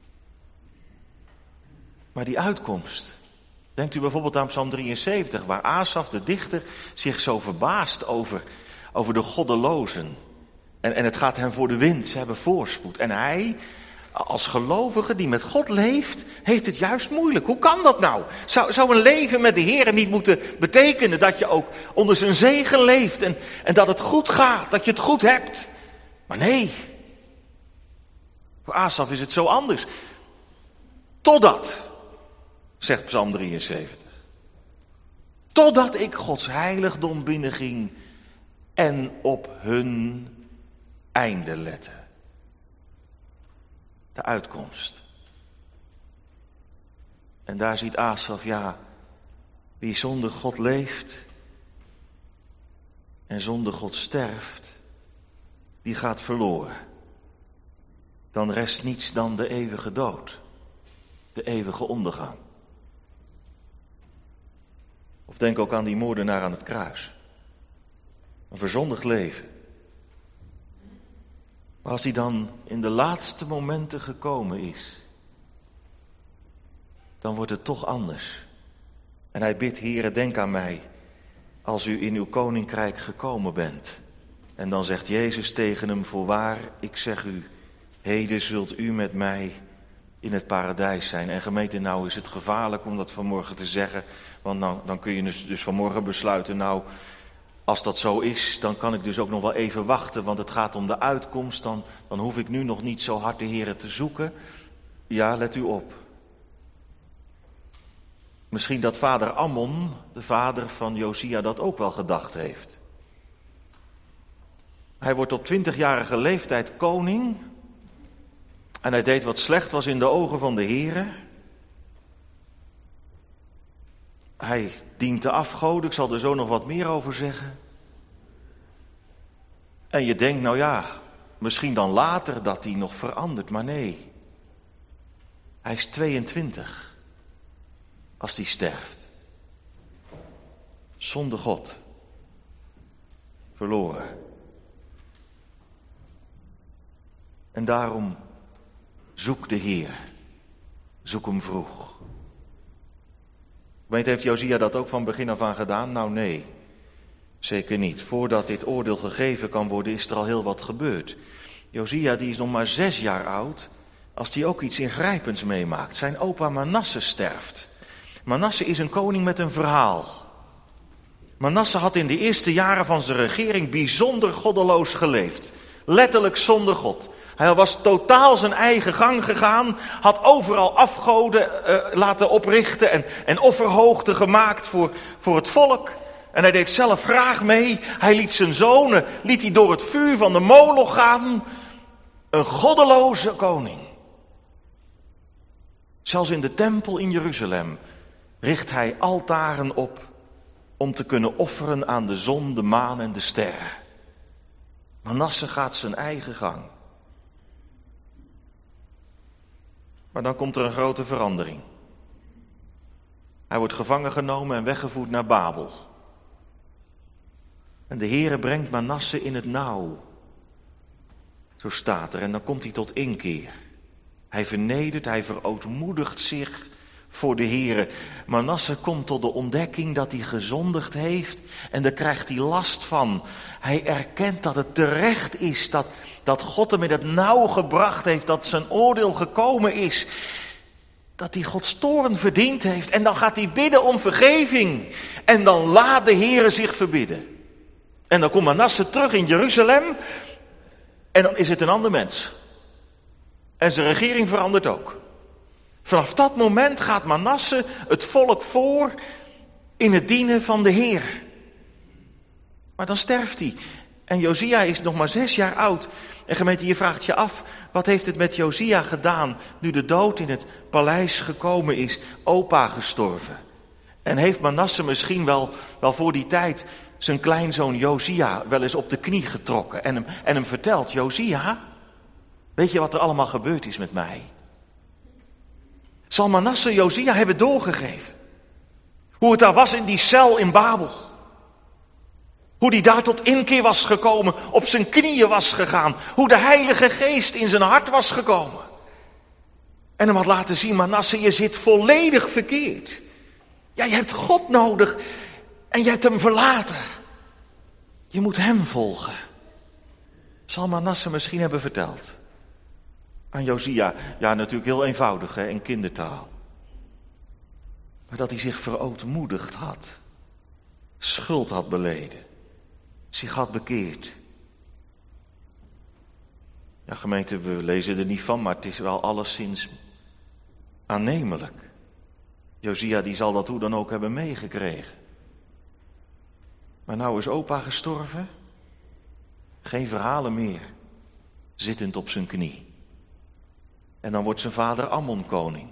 Maar die uitkomst. Denkt u bijvoorbeeld aan Psalm drieënzeventig, waar Asaf, de dichter, zich zo verbaast over, over de goddelozen. En, en het gaat hen voor de wind, ze hebben voorspoed. En hij, als gelovige die met God leeft, heeft het juist moeilijk. Hoe kan dat nou? Zou, zou een leven met de Heer niet moeten betekenen dat je ook onder zijn zegen leeft en, en dat het goed gaat, dat je het goed hebt? Maar nee, voor Asaf is het zo anders. Totdat, zegt Psalm drieënzeventig, totdat ik Gods heiligdom binnenging en op hun einde lette. De uitkomst. En daar ziet Asaf, ja, wie zonder God leeft en zonder God sterft, die gaat verloren. Dan rest niets dan de eeuwige dood, de eeuwige ondergang. Of denk ook aan die moordenaar aan het kruis. Een verzondigd leven. Maar als hij dan in de laatste momenten gekomen is, dan wordt het toch anders. En hij bidt, Heere, denk aan mij als u in uw koninkrijk gekomen bent. En dan zegt Jezus tegen hem, voorwaar, ik zeg u, heden zult u met mij in het paradijs zijn. En gemeente, nou is het gevaarlijk om dat vanmorgen te zeggen, want nou, dan kun je dus, dus vanmorgen besluiten, nou, als dat zo is, dan kan ik dus ook nog wel even wachten, want het gaat om de uitkomst, dan, dan hoef ik nu nog niet zo hard de Heere te zoeken. Ja, let u op. Misschien dat vader Ammon, de vader van Josia, dat ook wel gedacht heeft. Hij wordt op twintigjarige leeftijd koning en hij deed wat slecht was in de ogen van de Heere. Hij dient de afgoden, ik zal er zo nog wat meer over zeggen. En je denkt, nou ja, misschien dan later dat hij nog verandert, maar nee. Hij is tweeëntwintig als hij sterft. Zonder God. Verloren. En daarom zoek de Heer. Zoek hem vroeg. Weet, heeft Josia dat ook van begin af aan gedaan? Nou nee, zeker niet. Voordat dit oordeel gegeven kan worden, is er al heel wat gebeurd. Josia die is nog maar zes jaar oud, als hij ook iets ingrijpends meemaakt. Zijn opa Manasse sterft. Manasse is een koning met een verhaal. Manasse had in de eerste jaren van zijn regering bijzonder goddeloos geleefd. Letterlijk zonder God. Hij was totaal zijn eigen gang gegaan, had overal afgoden uh, laten oprichten en, en offerhoogten gemaakt voor, voor het volk. En hij deed zelf graag mee. Hij liet zijn zonen, liet hij door het vuur van de Moloch gaan. Een goddeloze koning. Zelfs in de tempel in Jeruzalem richt hij altaren op om te kunnen offeren aan de zon, de maan en de sterren. Manasse gaat zijn eigen gang. Maar dan komt er een grote verandering. Hij wordt gevangen genomen en weggevoerd naar Babel. En de Heere brengt Manasse in het nauw. Zo staat er. En dan komt hij tot inkeer. Hij vernedert, hij verootmoedigt zich voor de Heere. Manasse komt tot de ontdekking dat hij gezondigd heeft. En daar krijgt hij last van. Hij erkent dat het terecht is. Dat, dat God hem in het nauw gebracht heeft. Dat zijn oordeel gekomen is. Dat hij Gods toorn verdiend heeft. En dan gaat hij bidden om vergeving. En dan laat de Heere zich verbidden. En dan komt Manasse terug in Jeruzalem. En dan is het een ander mens. En zijn regering verandert ook. Vanaf dat moment gaat Manasse het volk voor in het dienen van de Heer. Maar dan sterft hij. En Josia is nog maar zes jaar oud. En gemeente, je vraagt je af, wat heeft het met Josia gedaan nu de dood in het paleis gekomen is, opa gestorven? En heeft Manasse misschien wel, wel voor die tijd zijn kleinzoon Josia wel eens op de knie getrokken en hem, en hem verteld, Josia, Weet je wat er allemaal gebeurd is met mij? Salmanasse en Josia hebben doorgegeven. Hoe het daar was in die cel in Babel. Hoe die daar tot inkeer was gekomen, op zijn knieën was gegaan. Hoe de Heilige Geest in zijn hart was gekomen. En hem had laten zien, Manasse, je zit volledig verkeerd. Ja, je hebt God nodig en je hebt hem verlaten. Je moet hem volgen. Zal Manasse misschien hebben verteld aan Josia. Ja, natuurlijk heel eenvoudig, hè, in kindertaal. Maar dat hij zich verootmoedigd had. Schuld had beleden. Zich had bekeerd. Ja, gemeente, we lezen er niet van, maar het is wel alleszins aannemelijk. Josia die zal dat hoe dan ook hebben meegekregen. Maar nou is opa gestorven. Geen verhalen meer. Zittend op zijn knie. En dan wordt zijn vader Ammon koning.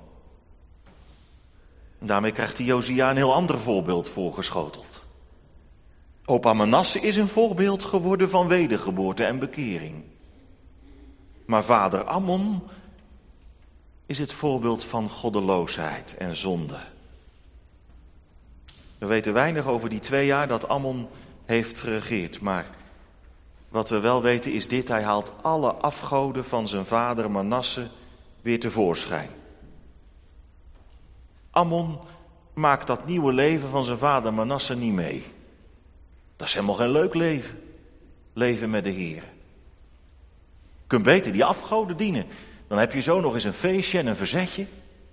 En daarmee krijgt hij Josia een heel ander voorbeeld voorgeschoteld. Opa Manasse is een voorbeeld geworden van wedergeboorte en bekering. Maar vader Ammon is het voorbeeld van goddeloosheid en zonde. We weten weinig over die twee jaar dat Ammon heeft geregeerd. Maar wat we wel weten is dit: hij haalt alle afgoden van zijn vader Manasse weer tevoorschijn. Ammon maakt dat nieuwe leven van zijn vader Manasse niet mee. Dat is helemaal geen leuk leven. Leven met de Heer. Je kunt beter die afgoden dienen. Dan heb je zo nog eens een feestje en een verzetje.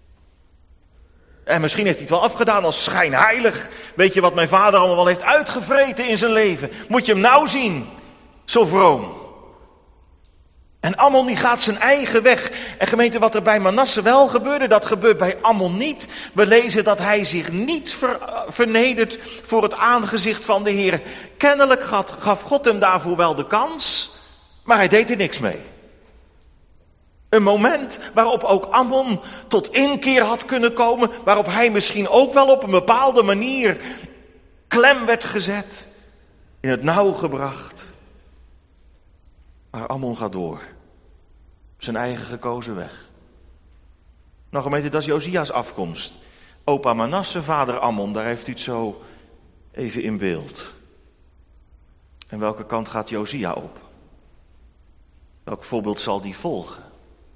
En misschien heeft hij het wel afgedaan als schijnheilig. Weet je wat mijn vader allemaal wel heeft uitgevreten in zijn leven? Moet je hem nou zien? Zo vroom. En Ammon die gaat zijn eigen weg. En gemeente, wat er bij Manasse wel gebeurde, dat gebeurt bij Ammon niet. We lezen dat hij zich niet ver, vernedert voor het aangezicht van de Heer. Kennelijk gaf God hem daarvoor wel de kans, maar hij deed er niks mee. Een moment waarop ook Ammon tot inkeer had kunnen komen, waarop hij misschien ook wel op een bepaalde manier klem werd gezet, in het nauw gebracht. Maar Ammon gaat door. Zijn eigen gekozen weg. Nou gemeente, dat is Josia's afkomst. Opa Manasse, vader Ammon, daar heeft u het zo even in beeld. En welke kant gaat Josia op? Welk voorbeeld zal die volgen?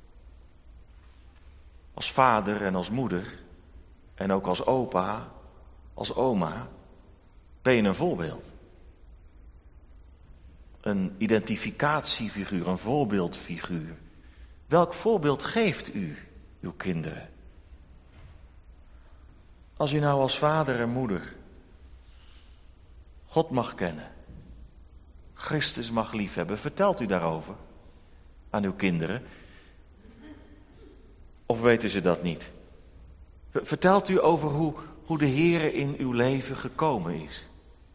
Als vader en als moeder, en ook als opa, als oma, ben je een voorbeeld. Een identificatiefiguur, een voorbeeldfiguur. Welk voorbeeld geeft u uw kinderen? Als u nou als vader en moeder God mag kennen, Christus mag liefhebben, vertelt u daarover aan uw kinderen? Of weten ze dat niet? Vertelt u over hoe, hoe de Heere in uw leven gekomen is?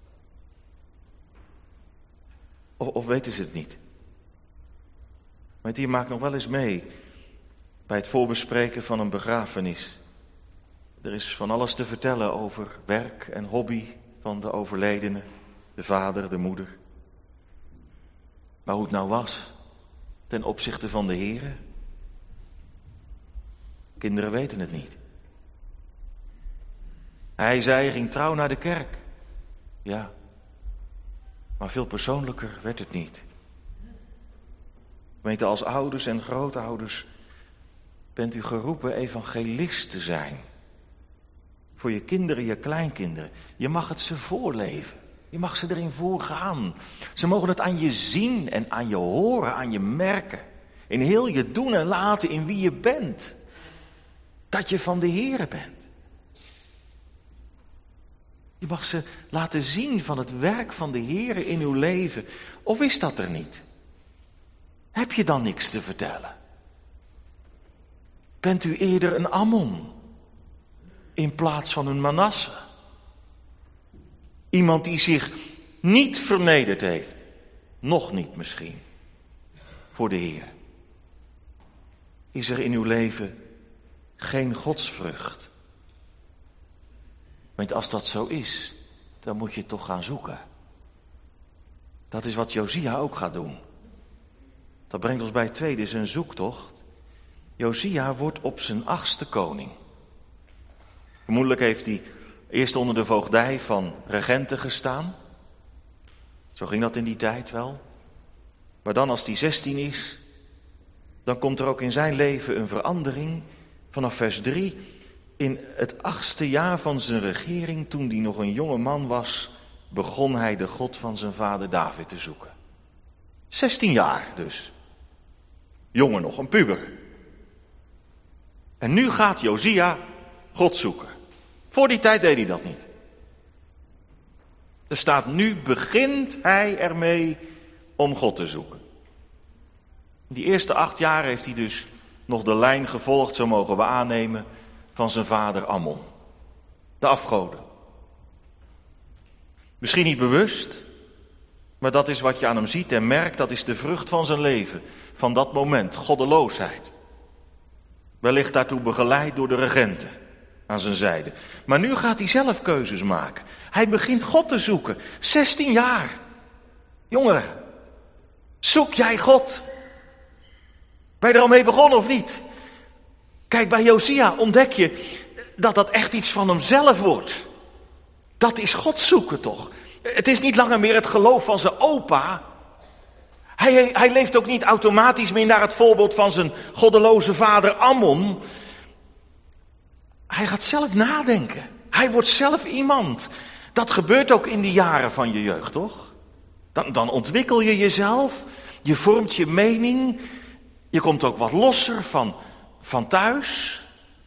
Of, of weten ze het niet? Want je maakt nog wel eens mee bij het voorbespreken van een begrafenis. Er is van alles te vertellen over werk en hobby van de overledene, de vader, de moeder. Maar hoe het nou was ten opzichte van de Heere? Kinderen weten het niet. Hij zei, ging trouw naar de kerk. Ja, maar veel persoonlijker werd het niet. Gemeente, als ouders en grootouders bent u geroepen evangelist te zijn. Voor je kinderen, je kleinkinderen. Je mag het ze voorleven. Je mag ze erin voorgaan. Ze mogen het aan je zien en aan je horen, aan je merken. In heel je doen en laten in wie je bent. Dat je van de Heere bent. Je mag ze laten zien van het werk van de Heere in uw leven. Of is dat er niet? Heb je dan niks te vertellen? Bent u eerder een Ammon in plaats van een Manasse? Iemand die zich niet vernederd heeft, nog niet misschien, voor de Heer. Is er in uw leven geen godsvrucht? Want als dat zo is, dan moet je het toch gaan zoeken. Dat is wat Josia ook gaat doen. Dat brengt ons bij het tweede, zijn zoektocht. Josia wordt op zijn achtste koning. Vermoedelijk heeft hij eerst onder de voogdij van regenten gestaan. Zo ging dat in die tijd wel. Maar dan als hij zestien is, dan komt er ook in zijn leven een verandering. Vanaf vers drie, in het achtste jaar van zijn regering, toen hij nog een jonge man was, begon hij de God van zijn vader David te zoeken. zestien jaar dus. Jongen nog, een puber. En nu gaat Josia God zoeken. Voor die tijd deed hij dat niet. Er staat, nu begint hij ermee om God te zoeken. In die eerste acht jaar heeft hij dus nog de lijn gevolgd, zo mogen we aannemen, van zijn vader Ammon. De afgoden. Misschien niet bewust, maar dat is wat je aan hem ziet en merkt, dat is de vrucht van zijn leven. Van dat moment, goddeloosheid. Wellicht daartoe begeleid door de regenten aan zijn zijde. Maar nu gaat hij zelf keuzes maken. Hij begint God te zoeken. zestien jaar. Jongeren, zoek jij God? Ben je er al mee begonnen of niet? Kijk, bij Josia ontdek je dat dat echt iets van hemzelf wordt. Dat is God zoeken toch? Het is niet langer meer het geloof van zijn opa. Hij, hij leeft ook niet automatisch meer naar het voorbeeld van zijn goddeloze vader Ammon. Hij gaat zelf nadenken. Hij wordt zelf iemand. Dat gebeurt ook in de jaren van je jeugd, toch? Dan, dan ontwikkel je jezelf. Je vormt je mening. Je komt ook wat losser van, van thuis.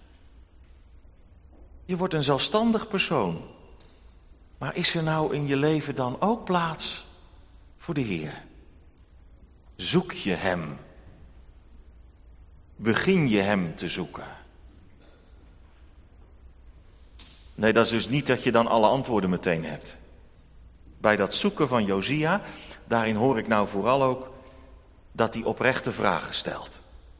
Je wordt een zelfstandig persoon. Maar is er nou in je leven dan ook plaats voor de Heer? Zoek je hem? Begin je hem te zoeken? Nee, dat is dus niet dat je dan alle antwoorden meteen hebt. Bij dat zoeken van Josia, daarin hoor ik nou vooral ook dat hij oprechte vragen stelt.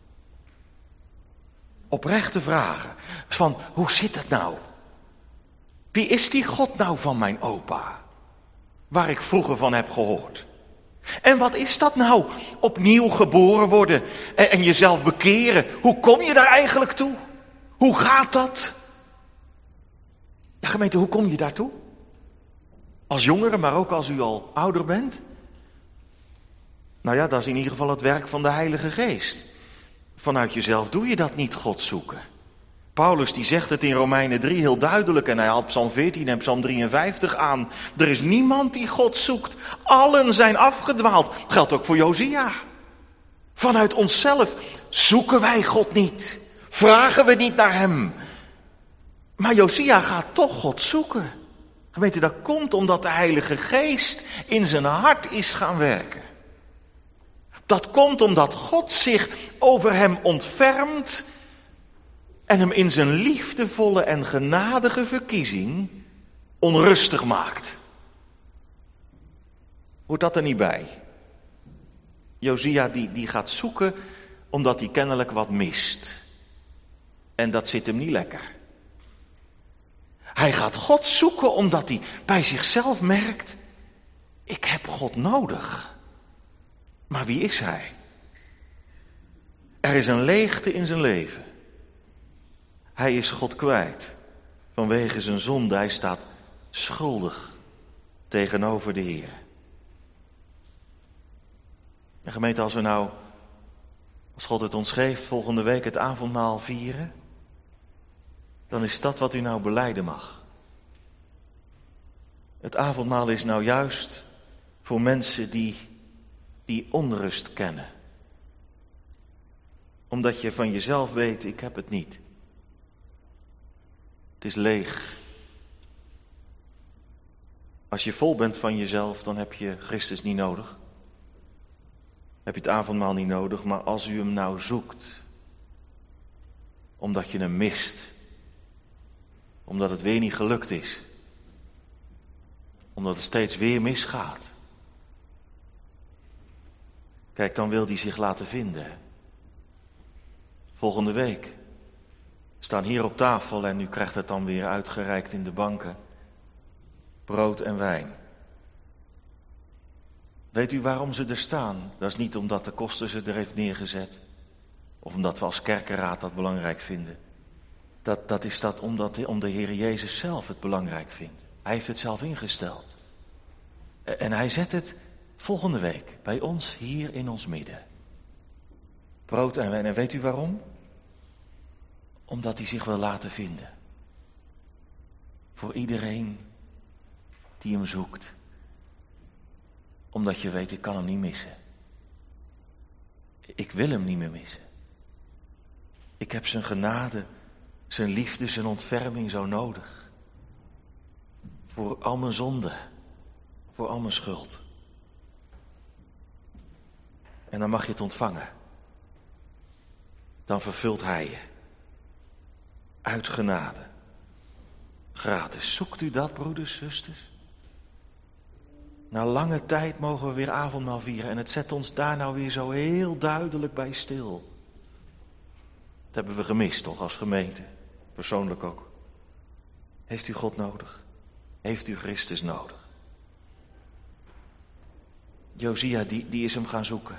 Oprechte vragen. Van, hoe zit het nou? Wie is die God nou van mijn opa? Waar ik vroeger van heb gehoord. En wat is dat nou? Opnieuw geboren worden en, en jezelf bekeren. Hoe kom je daar eigenlijk toe? Hoe gaat dat? Ja, gemeente, hoe kom je daartoe? Als jongere, maar ook als u al ouder bent? Nou ja, dat is in ieder geval het werk van de Heilige Geest. Vanuit jezelf doe je dat niet, God zoeken. Paulus die zegt het in Romeinen drie heel duidelijk en hij haalt Psalm veertien en Psalm drieënvijftig aan. Er is niemand die God zoekt. Allen zijn afgedwaald. Dat geldt ook voor Josia. Vanuit onszelf zoeken wij God niet. Vragen we niet naar hem. Maar Josia gaat toch God zoeken. Gemeente, dat komt omdat de Heilige Geest in zijn hart is gaan werken. Dat komt omdat God zich over hem ontfermt en hem in zijn liefdevolle en genadige verkiezing onrustig maakt. Hoort dat er niet bij? Josia die, die gaat zoeken omdat hij kennelijk wat mist. En dat zit hem niet lekker. Hij gaat God zoeken omdat hij bij zichzelf merkt, ik heb God nodig. Maar wie is hij? Er is een leegte in zijn leven. Hij is God kwijt vanwege zijn zonde. Hij staat schuldig tegenover de Heer. En gemeente, als we nou, als God het ons geeft, volgende week het avondmaal vieren, dan is dat wat u nou belijden mag. Het avondmaal is nou juist voor mensen die, die onrust kennen. Omdat je van jezelf weet, ik heb het niet. Het is leeg. Als je vol bent van jezelf, dan heb je Christus niet nodig. Heb je het avondmaal niet nodig, maar als u hem nou zoekt, omdat je hem mist, omdat het weer niet gelukt is, omdat het steeds weer misgaat, kijk, dan wil hij zich laten vinden. Volgende week staan hier op tafel en u krijgt het dan weer uitgereikt in de banken. Brood en wijn. Weet u waarom ze er staan? Dat is niet omdat de koster ze er heeft neergezet. Of omdat we als kerkenraad dat belangrijk vinden. Dat, dat is dat omdat om de Heer Jezus zelf het belangrijk vindt. Hij heeft het zelf ingesteld. En hij zet het volgende week bij ons hier in ons midden. Brood en wijn. En weet u waarom? Omdat hij zich wil laten vinden. Voor iedereen die hem zoekt. Omdat je weet, ik kan hem niet missen. Ik wil hem niet meer missen. Ik heb zijn genade, zijn liefde, zijn ontferming zo nodig. Voor al mijn zonde, voor al mijn schuld. En dan mag je het ontvangen. Dan vervult hij je. Uit genade. Gratis. Zoekt u dat, broeders, zusters? Na lange tijd mogen we weer avondmaal vieren. En het zet ons daar nou weer zo heel duidelijk bij stil. Dat hebben we gemist, toch, als gemeente. Persoonlijk ook. Heeft u God nodig? Heeft u Christus nodig? Josia, die, die is hem gaan zoeken.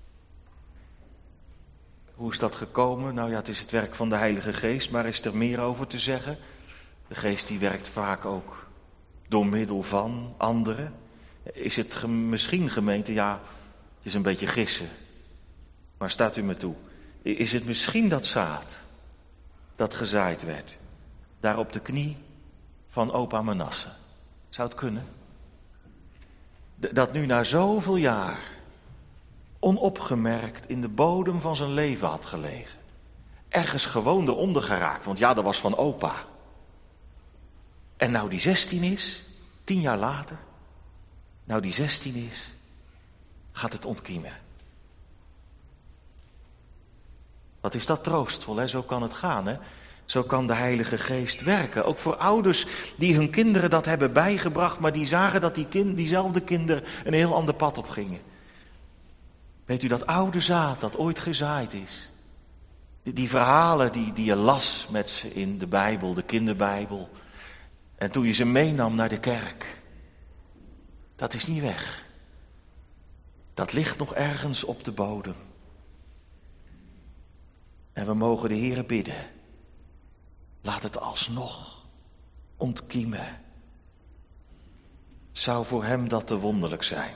Hoe is dat gekomen? Nou ja, het is het werk van de Heilige Geest, maar is er meer over te zeggen? De Geest die werkt vaak ook door middel van anderen. Is het ge- misschien, gemeente, ja, het is een beetje gissen. Maar staat u me toe. Is het misschien dat zaad dat gezaaid werd, daar op de knie van opa Manasse? Zou het kunnen? Dat nu na zoveel jaar onopgemerkt in de bodem van zijn leven had gelegen. Ergens gewoon eronder geraakt, want ja, dat was van opa. En nou die zestien is, tien jaar later, nou die zestien is, gaat het ontkiemen. Wat is dat troostvol, hè? Zo kan het gaan, hè? Zo kan de Heilige Geest werken. Ook voor ouders die hun kinderen dat hebben bijgebracht, maar die zagen dat die kind, diezelfde kinderen een heel ander pad op gingen. Weet u, dat oude zaad dat ooit gezaaid is. Die, die verhalen die, die je las met ze in de Bijbel, de kinderbijbel. En toen je ze meenam naar de kerk. Dat is niet weg. Dat ligt nog ergens op de bodem. En we mogen de Heere bidden. Laat het alsnog ontkiemen. Zou voor hem dat te wonderlijk zijn?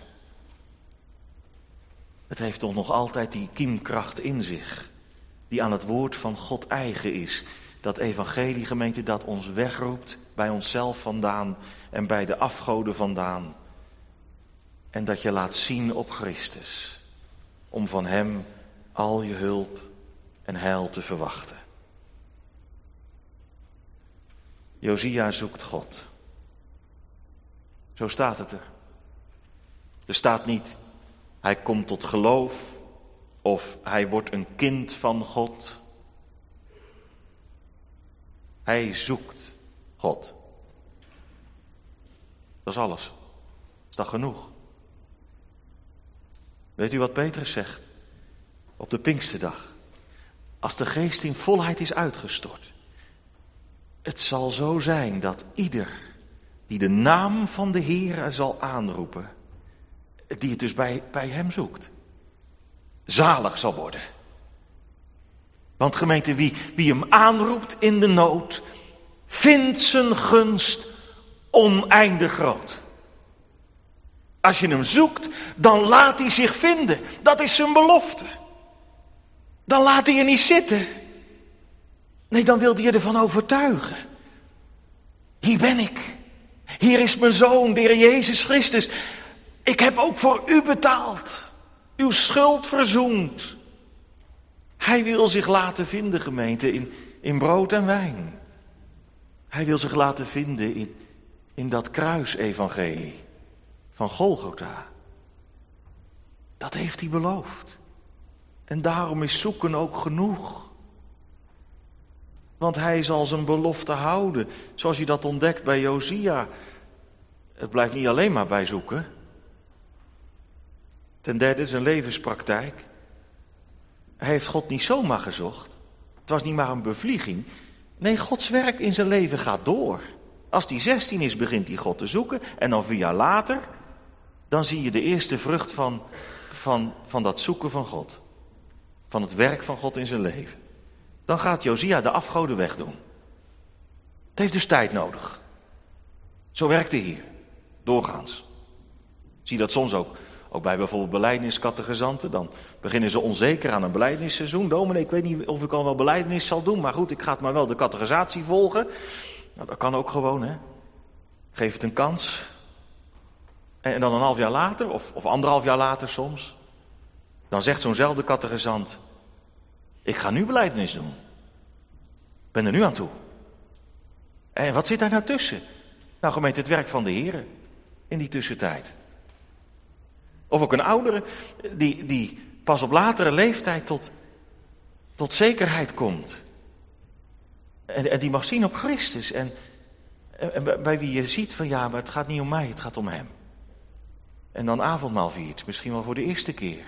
Het heeft toch nog altijd die kiemkracht in zich, die aan het woord van God eigen is. Dat evangelie, gemeente, dat ons wegroept bij onszelf vandaan en bij de afgoden vandaan. En dat je laat zien op Christus, om van hem al je hulp en heil te verwachten. Josia zoekt God. Zo staat het er. Er staat niet, hij komt tot geloof of hij wordt een kind van God. Hij zoekt God. Dat is alles. Is dat genoeg? Weet u wat Petrus zegt? Op de Pinksterdag. Als de geest in volheid is uitgestort. Het zal zo zijn dat ieder die de naam van de Heere zal aanroepen, die het dus bij, bij hem zoekt, zalig zal worden. Want gemeente, wie, wie hem aanroept in de nood, vindt zijn gunst oneindig groot. Als je hem zoekt, dan laat hij zich vinden. Dat is zijn belofte. Dan laat hij je niet zitten. Nee, dan wil hij je ervan overtuigen. Hier ben ik. Hier is mijn zoon, de Heer Jezus Christus. Ik heb ook voor u betaald. Uw schuld verzoend. Hij wil zich laten vinden, gemeente, in, in brood en wijn. Hij wil zich laten vinden in, in dat kruisevangelie van Golgotha. Dat heeft hij beloofd. En daarom is zoeken ook genoeg. Want hij zal zijn belofte houden, zoals je dat ontdekt bij Josia. Het blijft niet alleen maar bij zoeken. Ten derde zijn levenspraktijk. Hij heeft God niet zomaar gezocht. Het was niet maar een bevlieging. Nee, Gods werk in zijn leven gaat door. Als hij zestien is, begint hij God te zoeken. En dan vier jaar later, dan zie je de eerste vrucht van, van, van dat zoeken van God. Van het werk van God in zijn leven. Dan gaat Josia de afgoden wegdoen. Het heeft dus tijd nodig. Zo werkt de Heer. Doorgaans. Zie dat soms ook, ook bij bijvoorbeeld belijdeniscategizanten. Dan beginnen ze onzeker aan een belijdenisseizoen. Dominee, ik weet niet of ik al wel belijdenis zal doen. Maar goed, ik ga het maar wel de catechisatie volgen. Nou, dat kan ook gewoon, hè. Geef het een kans. En dan een half jaar later, of, of anderhalf jaar later soms. Dan zegt zo'nzelfde catechisant: ik ga nu belijdenis doen. Ik ben er nu aan toe. En wat zit daar nou tussen? Nou, gemeente, het werk van de Heer in die tussentijd. Of ook een oudere die, die pas op latere leeftijd tot, tot zekerheid komt. En, en die mag zien op Christus. En, en bij, bij wie je ziet van ja, maar het gaat niet om mij, het gaat om hem. En dan avondmaal viert, misschien wel voor de eerste keer.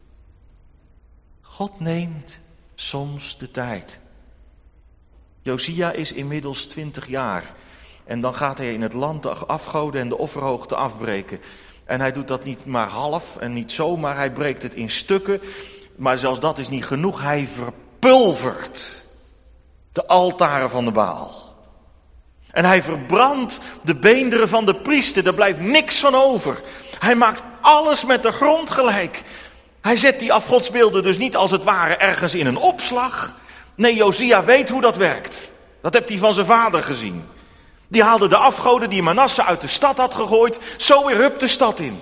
God neemt soms de tijd. Josia is inmiddels twintig jaar. En dan gaat hij in het land de afgoden en de offerhoogte afbreken. En hij doet dat niet maar half en niet zomaar, hij breekt het in stukken. Maar zelfs dat is niet genoeg, hij verpulvert de altaren van de Baal. En hij verbrandt de beenderen van de priester, daar blijft niks van over. Hij maakt alles met de grond gelijk. Hij zet die afgodsbeelden dus niet als het ware ergens in een opslag. Nee, Josia weet hoe dat werkt. Dat heeft hij van zijn vader gezien. Die haalde de afgoden die Manasse uit de stad had gegooid, zo weer hup de stad in.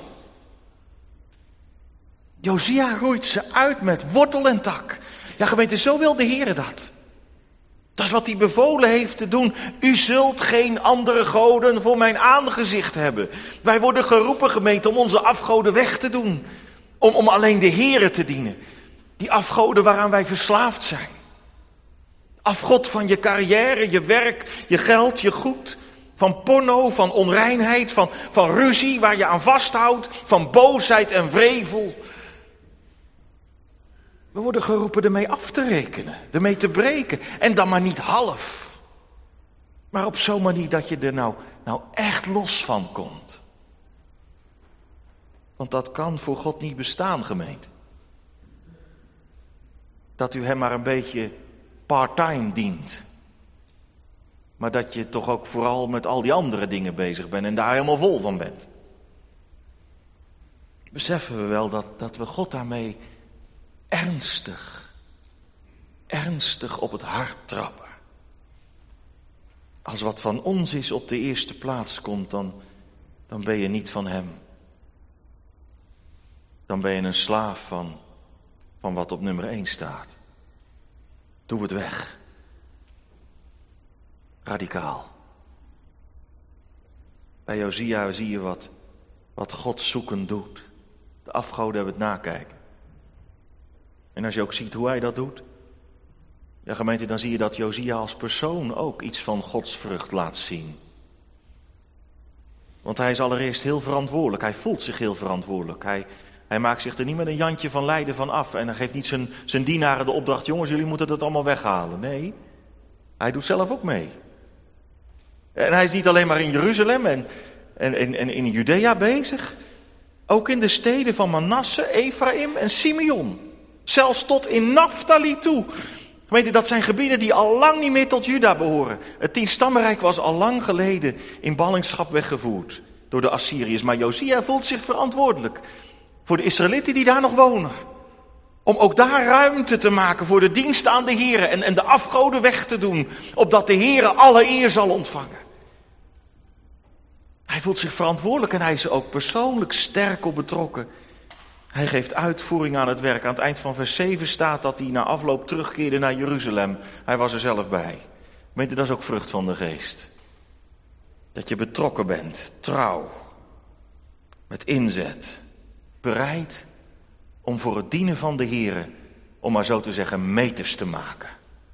Josia roeit ze uit met wortel en tak. Ja, gemeente, zo wil de Heer dat. Dat is wat hij bevolen heeft te doen. U zult geen andere goden voor mijn aangezicht hebben. Wij worden geroepen, gemeente, om onze afgoden weg te doen. Om, om alleen de Heere te dienen. Die afgoden waaraan wij verslaafd zijn. Afgod van je carrière, je werk, je geld, je goed. Van porno, van onreinheid, van, van ruzie waar je aan vasthoudt. Van boosheid en wrevel. We worden geroepen ermee af te rekenen. Ermee te breken. En dan maar niet half. Maar op zo'n manier dat je er nou, nou echt los van komt. Want dat kan voor God niet bestaan, gemeente. Dat u hem maar een beetje part-time dient. Maar dat je toch ook vooral met al die andere dingen bezig bent en daar helemaal vol van bent. Beseffen we wel dat, dat we God daarmee ernstig, ernstig op het hart trappen. Als wat van ons is op de eerste plaats komt, dan, dan ben je niet van hem. Dan ben je een slaaf van, van wat op nummer één staat. Doe het weg. Radicaal. Bij Josia zie je wat, wat God zoeken doet. De afgoden hebben het nakijken. En als je ook ziet hoe hij dat doet. Ja, gemeente, dan zie je dat Josia als persoon ook iets van Gods vrucht laat zien. Want hij is allereerst heel verantwoordelijk. Hij voelt zich heel verantwoordelijk. Hij, hij maakt zich er niet met een Jantje van Leiden van af. En hij geeft niet zijn, zijn dienaren de opdracht: jongens, jullie moeten dat allemaal weghalen. Nee, hij doet zelf ook mee. En hij is niet alleen maar in Jeruzalem en, en, en, en in Judea bezig. Ook in de steden van Manasse, Ephraim en Simeon. Zelfs tot in Naftali toe. Gemeente, dat zijn gebieden die al lang niet meer tot Juda behoren. Het tienstammenrijk was al lang geleden in ballingschap weggevoerd door de Assyriërs. Maar Josia voelt zich verantwoordelijk voor de Israëlieten die daar nog wonen. Om ook daar ruimte te maken voor de dienst aan de Here en, en de afgoden weg te doen. Opdat de Here alle eer zal ontvangen. Hij voelt zich verantwoordelijk en hij is er ook persoonlijk sterk op betrokken. Hij geeft uitvoering aan het werk. Aan het eind van vers zeven staat dat hij na afloop terugkeerde naar Jeruzalem. Hij was er zelf bij. Weet je, dat is ook vrucht van de geest. Dat je betrokken bent, trouw, met inzet, bereid om voor het dienen van de Here, om maar zo te zeggen, meters te maken.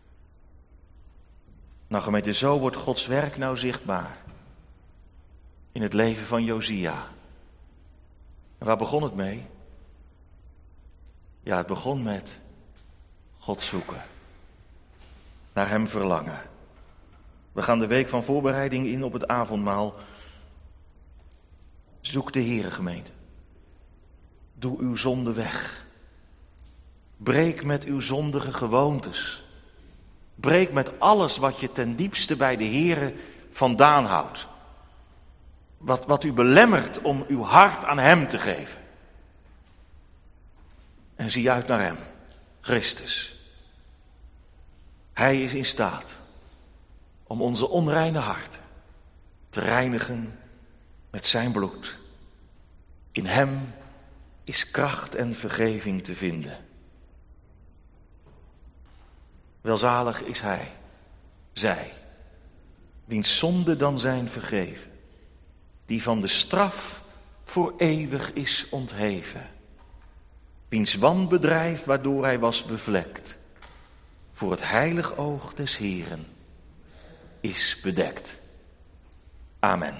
Nou gemeente, zo wordt Gods werk nou zichtbaar in het leven van Josia. En waar begon het mee? Ja, het begon met God zoeken. Naar hem verlangen. We gaan de week van voorbereiding in op het avondmaal. Zoek de Heere, gemeente. Doe uw zonde weg. Breek met uw zondige gewoontes. Breek met alles wat je ten diepste bij de Heere vandaan houdt. Wat, wat u belemmert om uw hart aan hem te geven. En zie uit naar hem, Christus. Hij is in staat om onze onreine harten te reinigen met zijn bloed. In hem is kracht en vergeving te vinden. Welzalig is hij, zij, wiens zonden dan zijn vergeven, die van de straf voor eeuwig is ontheven, wiens wanbedrijf waardoor hij was bevlekt, voor het heilig oog des Heeren is bedekt. Amen.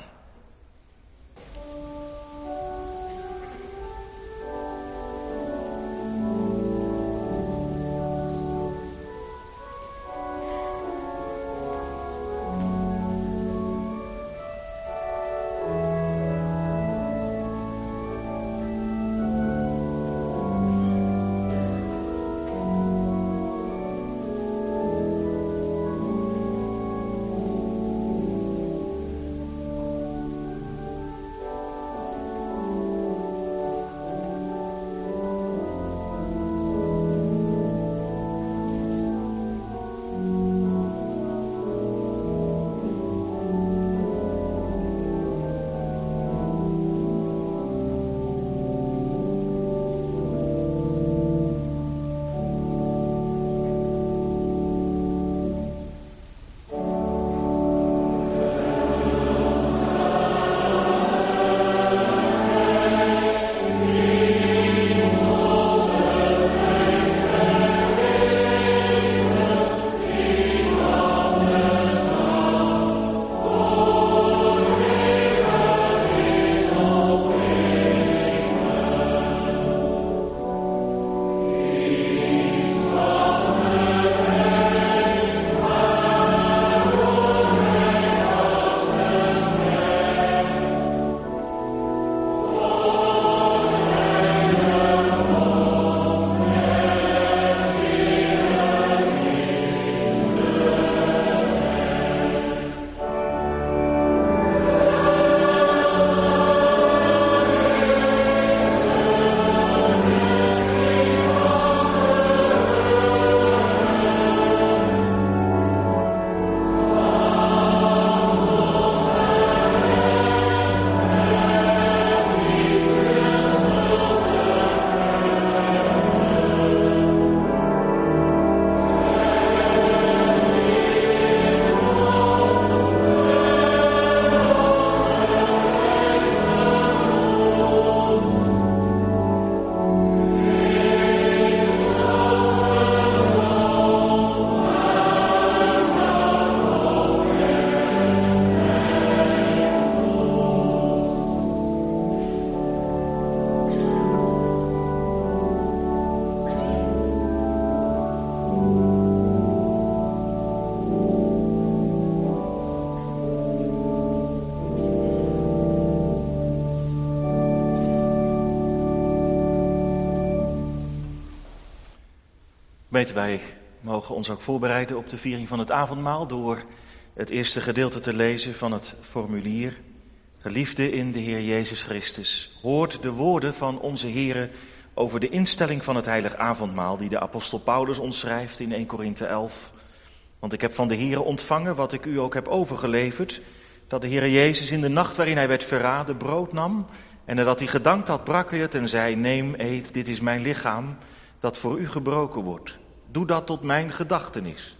Gemeente, wij mogen ons ook voorbereiden op de viering van het avondmaal door het eerste gedeelte te lezen van het formulier. Geliefde in de Heer Jezus Christus, hoort de woorden van onze Heere over de instelling van het heilig avondmaal die de apostel Paulus ons schrijft in eerste Korinthe elf. Want ik heb van de Heere ontvangen wat ik u ook heb overgeleverd, dat de Heere Jezus in de nacht waarin hij werd verraden brood nam en nadat hij gedankt had brak hij het en zei, neem, eet, dit is mijn lichaam dat voor u gebroken wordt. Doe dat tot mijn gedachtenis.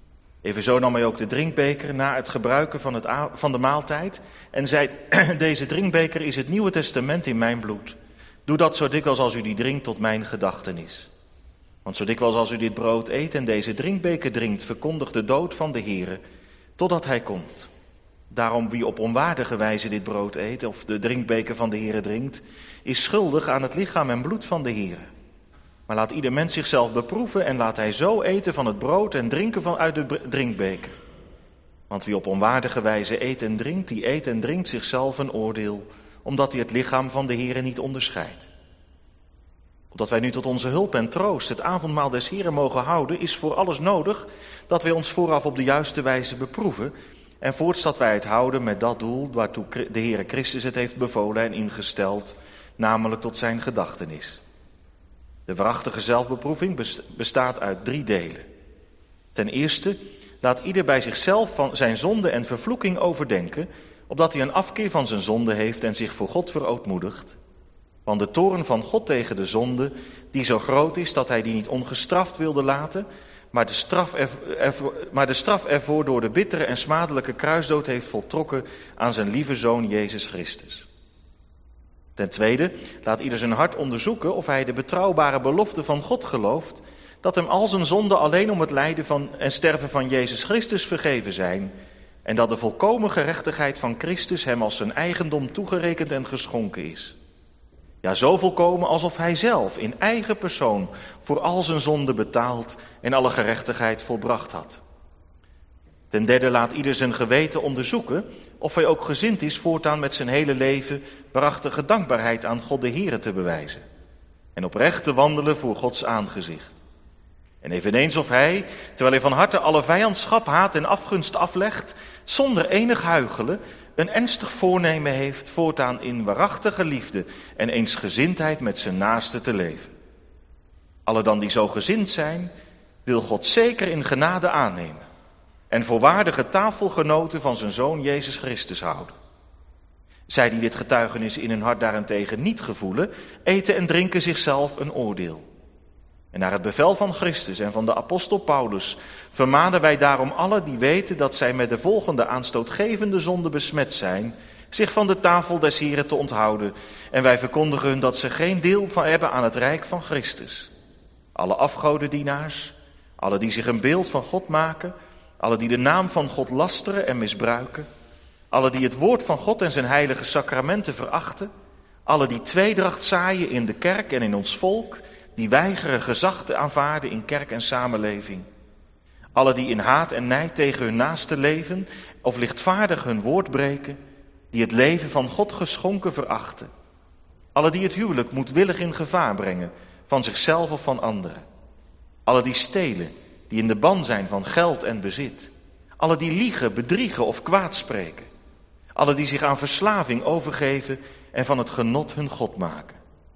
Evenzo nam hij ook de drinkbeker na het gebruiken van, het a- van de maaltijd en zei, deze drinkbeker is het Nieuwe Testament in mijn bloed. Doe dat zo dikwijls als u die drinkt tot mijn gedachtenis. Want zo dikwijls als u dit brood eet en deze drinkbeker drinkt, verkondigt de dood van de Heere, totdat hij komt. Daarom wie op onwaardige wijze dit brood eet of de drinkbeker van de Heere drinkt, is schuldig aan het lichaam en bloed van de Heere. Maar laat ieder mens zichzelf beproeven en laat hij zo eten van het brood en drinken van uit de drinkbeker. Want wie op onwaardige wijze eet en drinkt, die eet en drinkt zichzelf een oordeel, omdat hij het lichaam van de Heere niet onderscheidt. Opdat wij nu tot onze hulp en troost het avondmaal des Heren mogen houden, is voor alles nodig dat wij ons vooraf op de juiste wijze beproeven en voorts dat wij het houden met dat doel waartoe de Heere Christus het heeft bevolen en ingesteld, namelijk tot zijn gedachtenis. De waarachtige zelfbeproeving bestaat uit drie delen. Ten eerste, laat ieder bij zichzelf van zijn zonde en vervloeking overdenken, opdat hij een afkeer van zijn zonde heeft en zich voor God verootmoedigt. Want de toorn van God tegen de zonde, die zo groot is dat hij die niet ongestraft wilde laten, maar de straf, er, ervoor, maar de straf ervoor door de bittere en smadelijke kruisdood heeft voltrokken aan zijn lieve Zoon Jezus Christus. Ten tweede, laat ieder zijn hart onderzoeken of hij de betrouwbare belofte van God gelooft, dat hem al zijn zonden alleen om het lijden van en sterven van Jezus Christus vergeven zijn, en dat de volkomen gerechtigheid van Christus hem als zijn eigendom toegerekend en geschonken is. Ja, zo volkomen alsof hij zelf in eigen persoon voor al zijn zonden betaald en alle gerechtigheid volbracht had. Ten derde, laat ieder zijn geweten onderzoeken of hij ook gezind is voortaan met zijn hele leven waarachtige dankbaarheid aan God de Heere te bewijzen en oprecht te wandelen voor Gods aangezicht. En eveneens of hij, terwijl hij van harte alle vijandschap, haat en afgunst aflegt, zonder enig huichelen, een ernstig voornemen heeft voortaan in waarachtige liefde en eensgezindheid met zijn naaste te leven. Alle dan die zo gezind zijn, wil God zeker in genade aannemen en voor waardige tafelgenoten van zijn Zoon Jezus Christus houden. Zij die dit getuigenis in hun hart daarentegen niet gevoelen, eten en drinken zichzelf een oordeel. En naar het bevel van Christus en van de apostel Paulus vermanen wij daarom alle die weten dat zij met de volgende aanstootgevende zonde besmet zijn, zich van de tafel des Heren te onthouden. En wij verkondigen hun dat ze geen deel van hebben aan het rijk van Christus. Alle afgodendienaars, alle die zich een beeld van God maken, alle die de naam van God lasteren en misbruiken, alle die het woord van God en zijn heilige sacramenten verachten, alle die tweedracht zaaien in de kerk en in ons volk, die weigeren gezag te aanvaarden in kerk en samenleving. Alle die in haat en nijd tegen hun naaste leven of lichtvaardig hun woord breken, die het leven van God geschonken verachten. Alle die het huwelijk moedwillig in gevaar brengen, van zichzelf of van anderen. Alle die stelen, die in de ban zijn van geld en bezit. Alle die liegen, bedriegen of kwaad spreken. Alle die zich aan verslaving overgeven en van het genot hun God maken.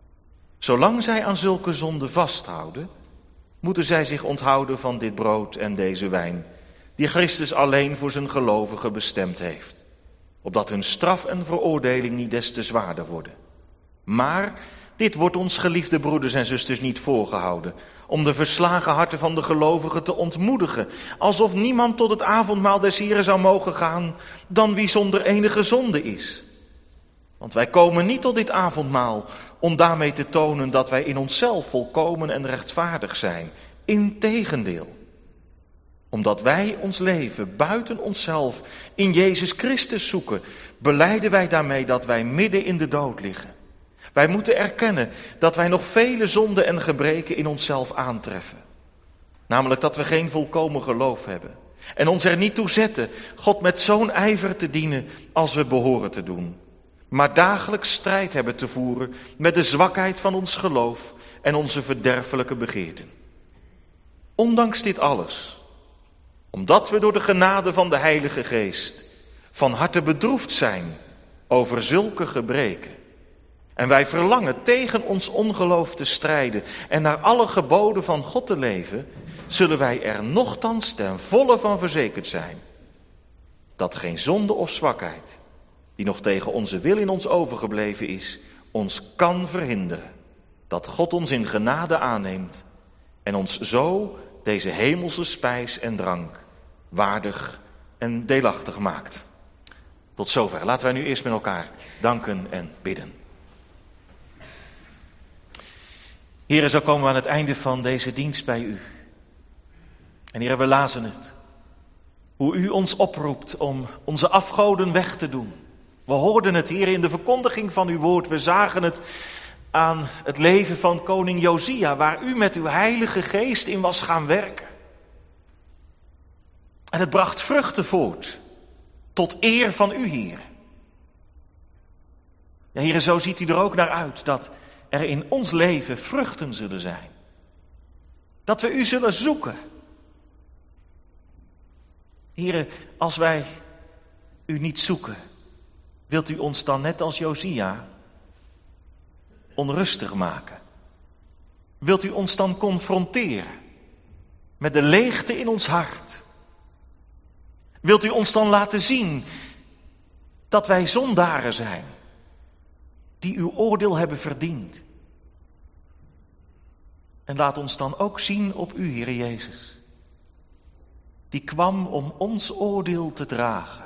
Zolang zij aan zulke zonden vasthouden, moeten zij zich onthouden van dit brood en deze wijn, die Christus alleen voor zijn gelovigen bestemd heeft, opdat hun straf en veroordeling niet des te zwaarder worden. Maar dit wordt ons, geliefde broeders en zusters, niet voorgehouden, om de verslagen harten van de gelovigen te ontmoedigen, alsof niemand tot het avondmaal des Heren zou mogen gaan, dan wie zonder enige zonde is. Want wij komen niet tot dit avondmaal om daarmee te tonen dat wij in onszelf volkomen en rechtvaardig zijn. Integendeel, omdat wij ons leven buiten onszelf in Jezus Christus zoeken, belijden wij daarmee dat wij midden in de dood liggen. Wij moeten erkennen dat wij nog vele zonden en gebreken in onszelf aantreffen. Namelijk dat we geen volkomen geloof hebben. En ons er niet toe zetten God met zo'n ijver te dienen als we behoren te doen. Maar dagelijks strijd hebben te voeren met de zwakheid van ons geloof en onze verderfelijke begeerten. Ondanks dit alles, omdat we door de genade van de Heilige Geest van harte bedroefd zijn over zulke gebreken, en wij verlangen tegen ons ongeloof te strijden en naar alle geboden van God te leven, zullen wij er nochtans ten volle van verzekerd zijn dat geen zonde of zwakheid, die nog tegen onze wil in ons overgebleven is, ons kan verhinderen dat God ons in genade aanneemt en ons zo deze hemelse spijs en drank waardig en deelachtig maakt. Tot zover. Laten wij nu eerst met elkaar danken en bidden. Heren, zo komen we aan het einde van deze dienst bij u. En Heren, we lazen het. Hoe u ons oproept om onze afgoden weg te doen. We hoorden het hier in de verkondiging van uw woord. We zagen het aan het leven van koning Josia, waar u met uw heilige geest in was gaan werken. En het bracht vruchten voort, tot eer van u, Heer. Ja, Heer, zo ziet u er ook naar uit dat er in ons leven vruchten zullen zijn. Dat we u zullen zoeken. Here, als wij u niet zoeken, wilt u ons dan net als Josia onrustig maken? Wilt u ons dan confronteren met de leegte in ons hart? Wilt u ons dan laten zien dat wij zondaren zijn, die uw oordeel hebben verdiend? En laat ons dan ook zien op u, Heere Jezus, die kwam om ons oordeel te dragen.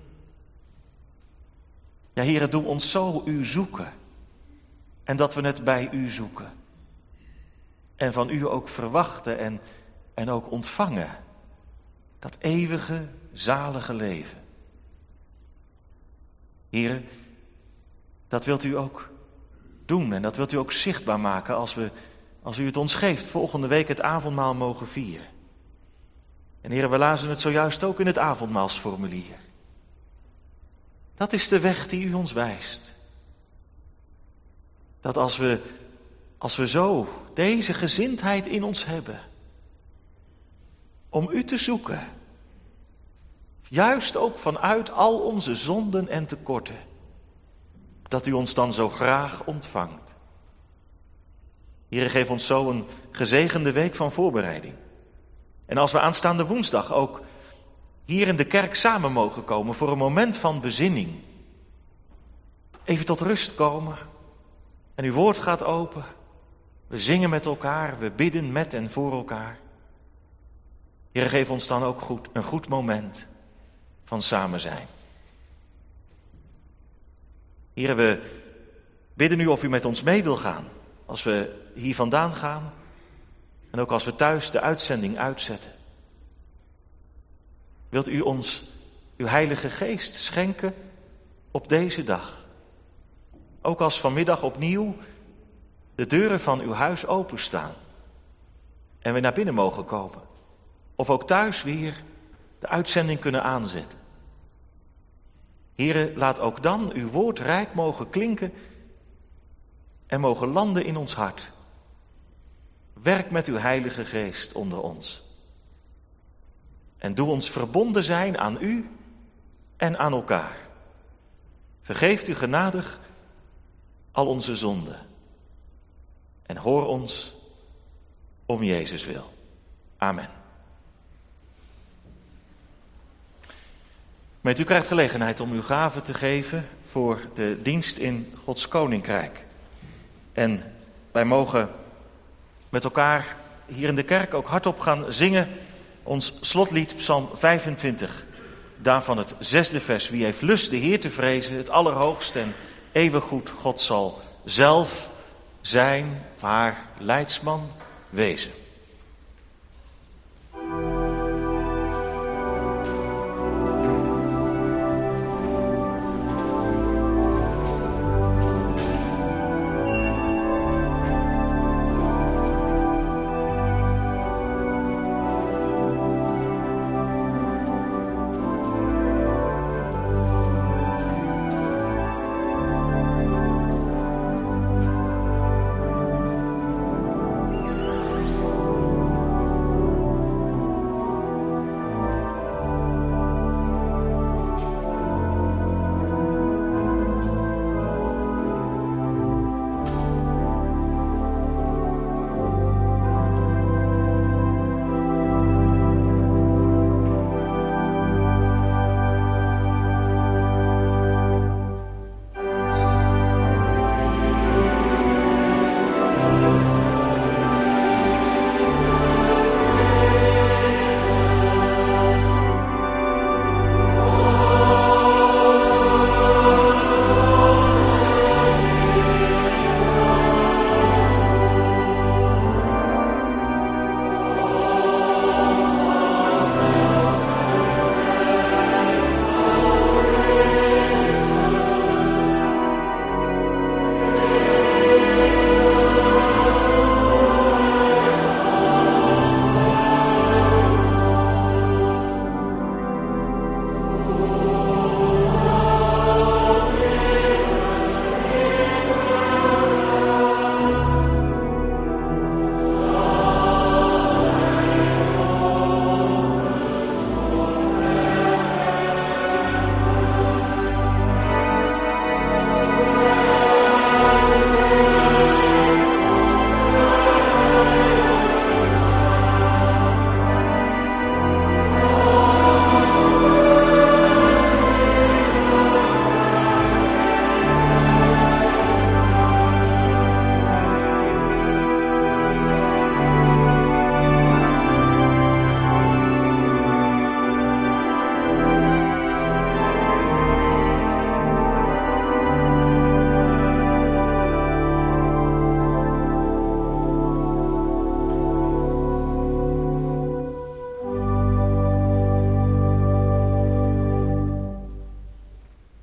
Ja, Heere, doe ons zo u zoeken en dat we het bij u zoeken. En van u ook verwachten en, en ook ontvangen. Dat eeuwige, zalige leven. Heere, dat wilt u ook doen en dat wilt u ook zichtbaar maken als, we, als u het ons geeft. Volgende week het avondmaal mogen vieren. En Heere, we lazen het zojuist ook in het avondmaalsformulier. Dat is de weg die u ons wijst. Dat als we, als we zo deze gezindheid in ons hebben, om u te zoeken, juist ook vanuit al onze zonden en tekorten, dat u ons dan zo graag ontvangt. Heere, geef ons zo een gezegende week van voorbereiding. En als we aanstaande woensdag ook hier in de kerk samen mogen komen voor een moment van bezinning, even tot rust komen en uw woord gaat open, we zingen met elkaar, we bidden met en voor elkaar. Heere, geef ons dan ook goed, een goed moment van samen zijn. Heere, we bidden u of u met ons mee wil gaan als we hier vandaan gaan en ook als we thuis de uitzending uitzetten. Wilt u ons uw Heilige Geest schenken op deze dag? Ook als vanmiddag opnieuw de deuren van uw huis openstaan en we naar binnen mogen komen. Of ook thuis weer de uitzending kunnen aanzetten. Heere, laat ook dan uw woord rijk mogen klinken en mogen landen in ons hart. Werk met uw Heilige Geest onder ons. En doe ons verbonden zijn aan u en aan elkaar. Vergeeft u genadig al onze zonden. En hoor ons om Jezus wil. Amen. Met u krijgt gelegenheid om uw gave te geven voor de dienst in Gods Koninkrijk. En wij mogen met elkaar hier in de kerk ook hardop gaan zingen ons slotlied Psalm vijfentwintig. Daarvan het zesde vers. Wie heeft lust de Heer te vrezen, het allerhoogst en eeuwig goed God zal zelf zijn of haar leidsman wezen.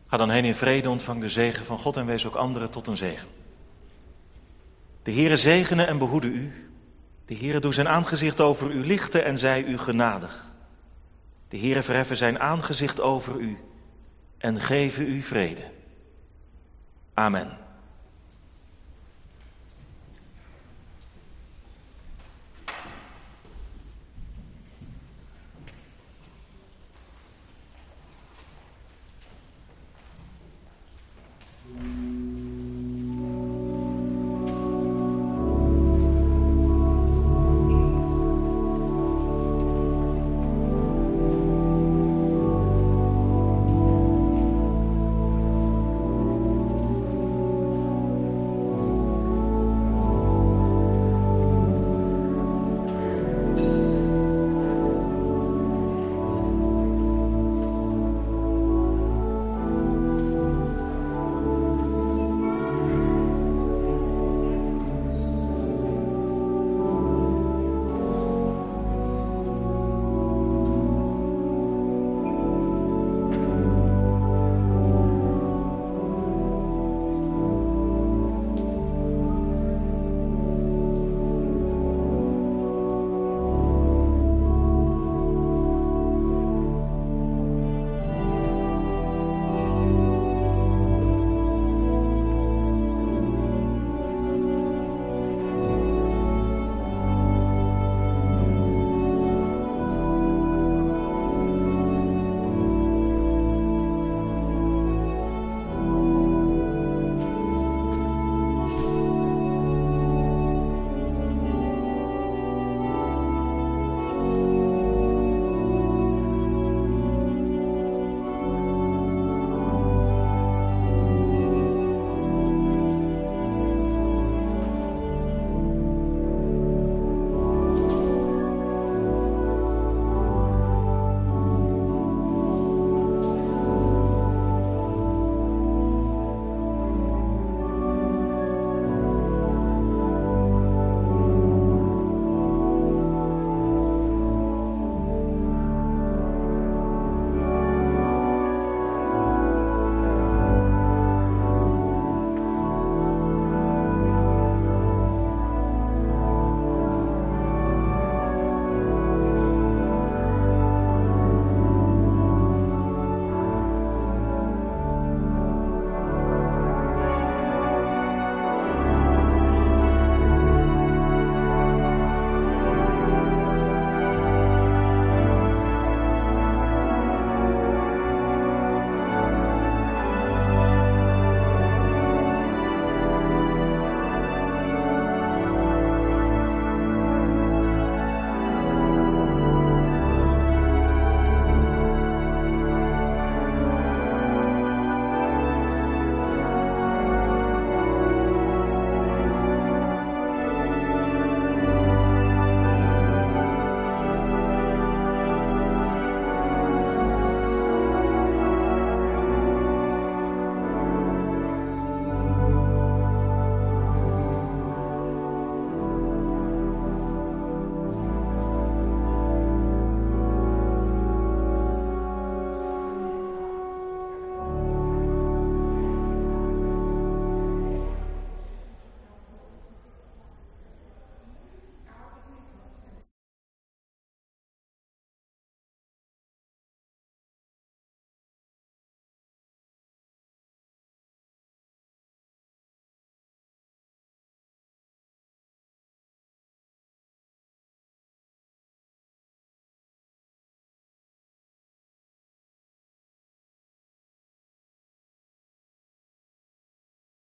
Ga dan heen in vrede, ontvang de zegen van God en wees ook anderen tot een zegen. De Heere zegene en behoede u. De Heere doe zijn aangezicht over u lichten en zij u genadig. De Heere verheffen zijn aangezicht over u en geven u vrede. Amen.